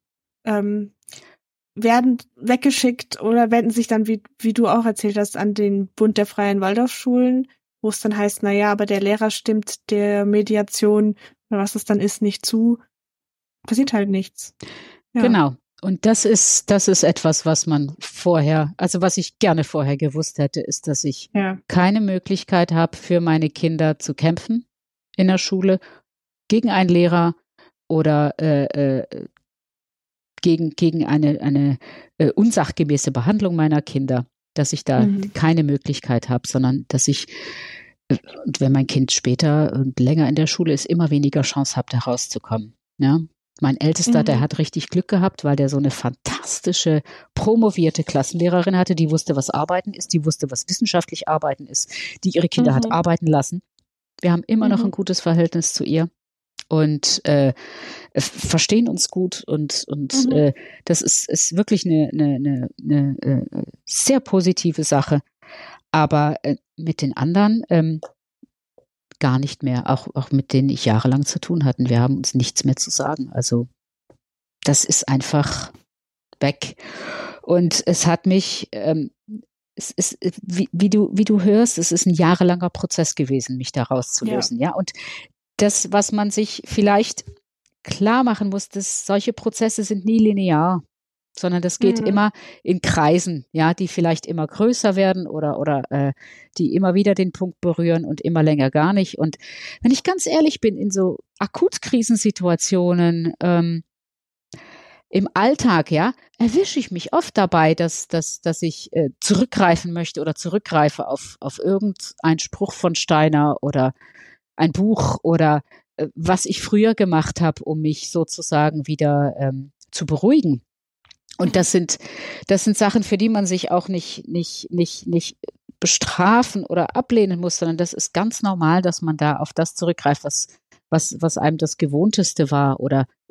werden weggeschickt oder wenden sich dann, wie du auch erzählt hast, an den Bund der Freien Waldorfschulen, wo es dann heißt, naja, aber der Lehrer stimmt der Mediation oder was es dann ist, nicht zu. Passiert halt nichts. Ja. Genau. Und das ist etwas, was man vorher, also was ich gerne vorher gewusst hätte, ist, dass ich keine Möglichkeit habe, für meine Kinder zu kämpfen in der Schule gegen einen Lehrer oder gegen eine unsachgemäße Behandlung meiner Kinder, dass ich da keine Möglichkeit habe, sondern dass ich, und wenn mein Kind später und länger in der Schule ist, immer weniger Chance habe, da rauszukommen. Ja? Mein Ältester, der hat richtig Glück gehabt, weil der so eine fantastische, promovierte Klassenlehrerin hatte, die wusste, was Arbeiten ist, die wusste, was wissenschaftlich Arbeiten ist, die ihre Kinder hat arbeiten lassen. Wir haben immer noch ein gutes Verhältnis zu ihr und verstehen uns gut und das ist wirklich eine sehr positive Sache. Aber mit den anderen gar nicht mehr, auch mit denen ich jahrelang zu tun hatte. Wir haben uns nichts mehr zu sagen. Also das ist weg. Und es hat mich, es ist, wie du hörst, es ist ein jahrelanger Prozess gewesen, mich da rauszulösen. Ja. Und das, was man sich vielleicht klar machen muss, dass solche Prozesse sind nie linear, sondern das geht immer in Kreisen, ja, die vielleicht immer größer werden oder die immer wieder den Punkt berühren und immer länger gar nicht. Und wenn ich ganz ehrlich bin, in so Akutkrisensituationen im Alltag, ja, erwische ich mich oft dabei, dass ich zurückgreifen möchte oder zurückgreife auf irgendeinen Spruch von Steiner oder ein Buch oder was ich früher gemacht habe, um mich sozusagen wieder zu beruhigen. Und das sind Sachen, für die man sich auch nicht bestrafen oder ablehnen muss, sondern das ist ganz normal, dass man da auf das zurückgreift, was einem das Gewohnteste war oder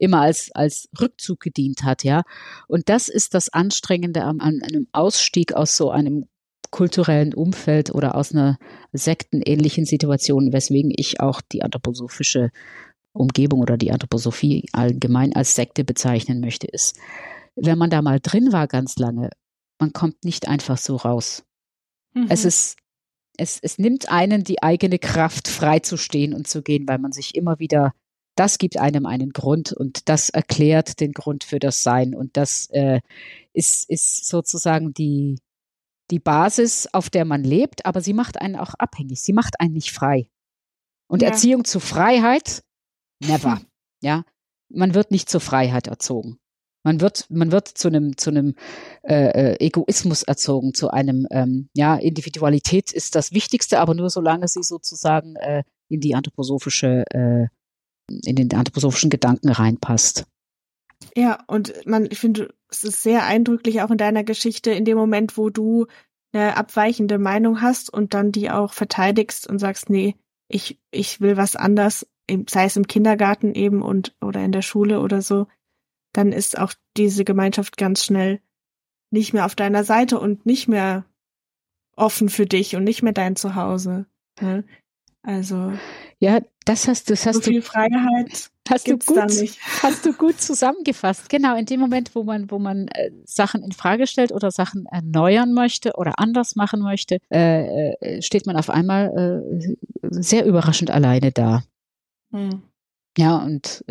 immer als Rückzug gedient hat, ja. Und das ist das Anstrengende an einem Ausstieg aus so einem kulturellen Umfeld oder aus einer sektenähnlichen Situation, weswegen ich auch die anthroposophische Umgebung oder die Anthroposophie allgemein als Sekte bezeichnen möchte, ist, wenn man da mal drin war ganz lange, man kommt nicht einfach so raus. Es nimmt einen die eigene Kraft, frei zu stehen und zu gehen, weil man sich immer wieder, das gibt einem einen Grund und das erklärt den Grund für das Sein und das ist sozusagen die Basis, auf der man lebt, aber sie macht einen auch abhängig, sie macht einen nicht frei. Und Erziehung zu Freiheit, never. Ja, man wird nicht zur Freiheit erzogen. Man wird zu einem Egoismus erzogen, zu einem, Individualität ist das Wichtigste, aber nur solange sie sozusagen in den anthroposophischen Gedanken reinpasst. Ja, und ich finde, es ist sehr eindrücklich auch in deiner Geschichte, in dem Moment, wo du eine abweichende Meinung hast und dann die auch verteidigst und sagst, nee, ich will was anders, sei es im Kindergarten eben oder in der Schule oder so, dann ist auch diese Gemeinschaft ganz schnell nicht mehr auf deiner Seite und nicht mehr offen für dich und nicht mehr dein Zuhause. Ne? Also ja, das hast du viel Freiheit hast du gibt's da nicht. Hast du gut zusammengefasst. Genau, in dem Moment, wo man Sachen in Frage stellt oder Sachen erneuern möchte oder anders machen möchte, steht man auf einmal sehr überraschend alleine da. Ja, und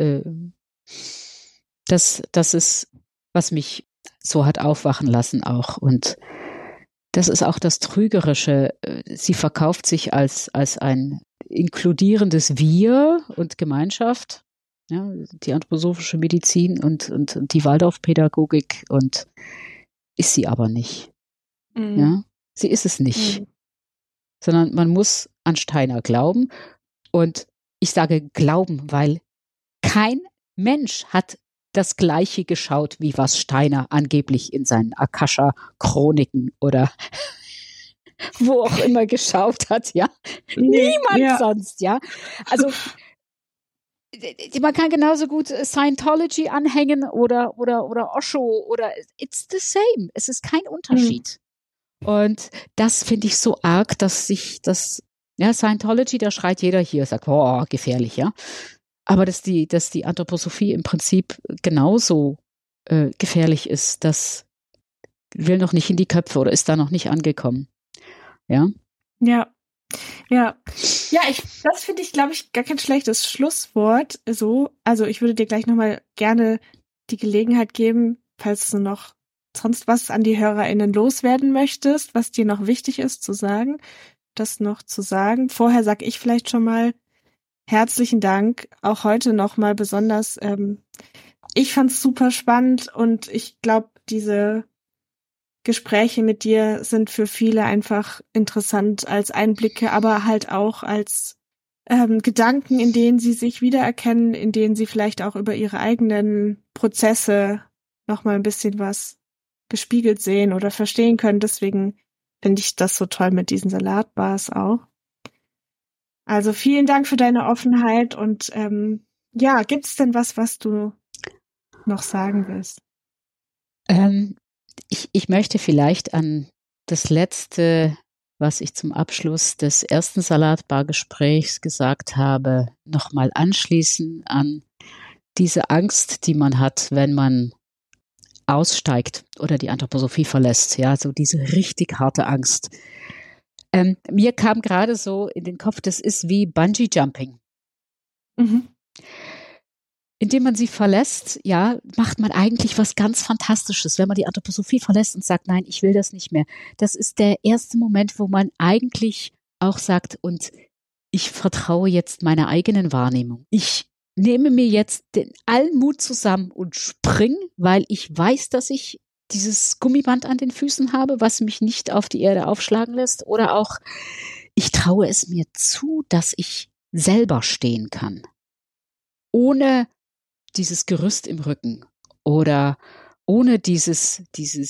das ist, was mich so hat aufwachen lassen auch. Und das ist auch das Trügerische. Sie verkauft sich als ein inkludierendes Wir und Gemeinschaft, ja, die anthroposophische Medizin und die Waldorfpädagogik und ist sie aber nicht. Ja, sie ist es nicht. Sondern man muss an Steiner glauben. Und ich sage glauben, weil kein Mensch hat das Gleiche geschaut, wie was Steiner angeblich in seinen Akasha-Chroniken oder wo auch immer geschaut hat, ja. Niemand sonst, ja. Also man kann genauso gut Scientology anhängen oder Osho oder it's the same. Es ist kein Unterschied. Und das finde ich so arg, dass Scientology, da schreit jeder hier, sagt, oh, gefährlich, ja. Aber dass die Anthroposophie im Prinzip genauso gefährlich ist, das will noch nicht in die Köpfe oder ist da noch nicht angekommen. Ja? Ja. Das finde ich, glaube ich, gar kein schlechtes Schlusswort. So, also ich würde dir gleich nochmal gerne die Gelegenheit geben, falls du noch sonst was an die HörerInnen loswerden möchtest, was dir noch wichtig ist zu sagen, das noch zu sagen. Vorher sage ich vielleicht schon mal herzlichen Dank, auch heute nochmal besonders. Ich fand's super spannend und ich glaube, diese Gespräche mit dir sind für viele einfach interessant als Einblicke, aber halt auch als Gedanken, in denen sie sich wiedererkennen, in denen sie vielleicht auch über ihre eigenen Prozesse nochmal ein bisschen was gespiegelt sehen oder verstehen können. Deswegen finde ich das so toll mit diesen Salatbars auch. Also vielen Dank für deine Offenheit und gibt es denn was du noch sagen willst? Ich möchte vielleicht an das letzte, was ich zum Abschluss des ersten Salatbar-Gesprächs gesagt habe, nochmal anschließen an diese Angst, die man hat, wenn man aussteigt oder die Anthroposophie verlässt. Ja, so diese richtig harte Angst. Mir kam gerade so in den Kopf, das ist wie Bungee-Jumping. Indem man sie verlässt, ja, macht man eigentlich was ganz Fantastisches. Wenn man die Anthroposophie verlässt und sagt, nein, ich will das nicht mehr. Das ist der erste Moment, wo man eigentlich auch sagt, und ich vertraue jetzt meiner eigenen Wahrnehmung. Ich nehme mir jetzt allen Mut zusammen und spring, weil ich weiß, dass ich dieses Gummiband an den Füßen habe, was mich nicht auf die Erde aufschlagen lässt. Oder auch, ich traue es mir zu, dass ich selber stehen kann. Ohne dieses Gerüst im Rücken oder ohne dieses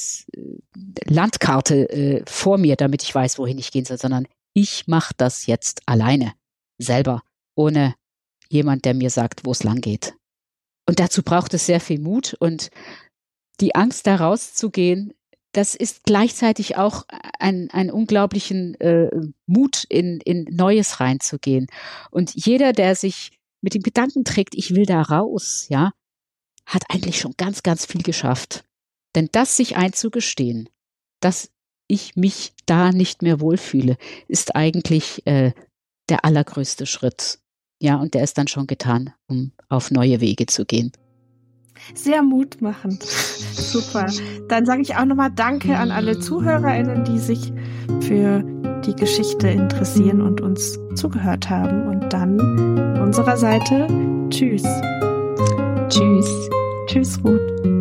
Landkarte vor mir, damit ich weiß, wohin ich gehen soll, sondern ich mache das jetzt alleine, selber, ohne jemand, der mir sagt, wo es lang geht. Und dazu braucht es sehr viel Mut und die Angst, da rauszugehen, das ist gleichzeitig auch ein unglaublichen Mut, in Neues reinzugehen. Und jeder, der sich mit dem Gedanken trägt, ich will da raus, ja, hat eigentlich schon ganz, ganz viel geschafft. Denn das sich einzugestehen, dass ich mich da nicht mehr wohlfühle, ist eigentlich der allergrößte Schritt. Ja, und der ist dann schon getan, um auf neue Wege zu gehen. Sehr mutmachend. Super. Dann sage ich auch nochmal Danke an alle ZuhörerInnen, die sich für die Geschichte interessieren und uns zugehört haben. Und dann von unserer Seite Tschüss. Tschüss. Tschüss, Ruth.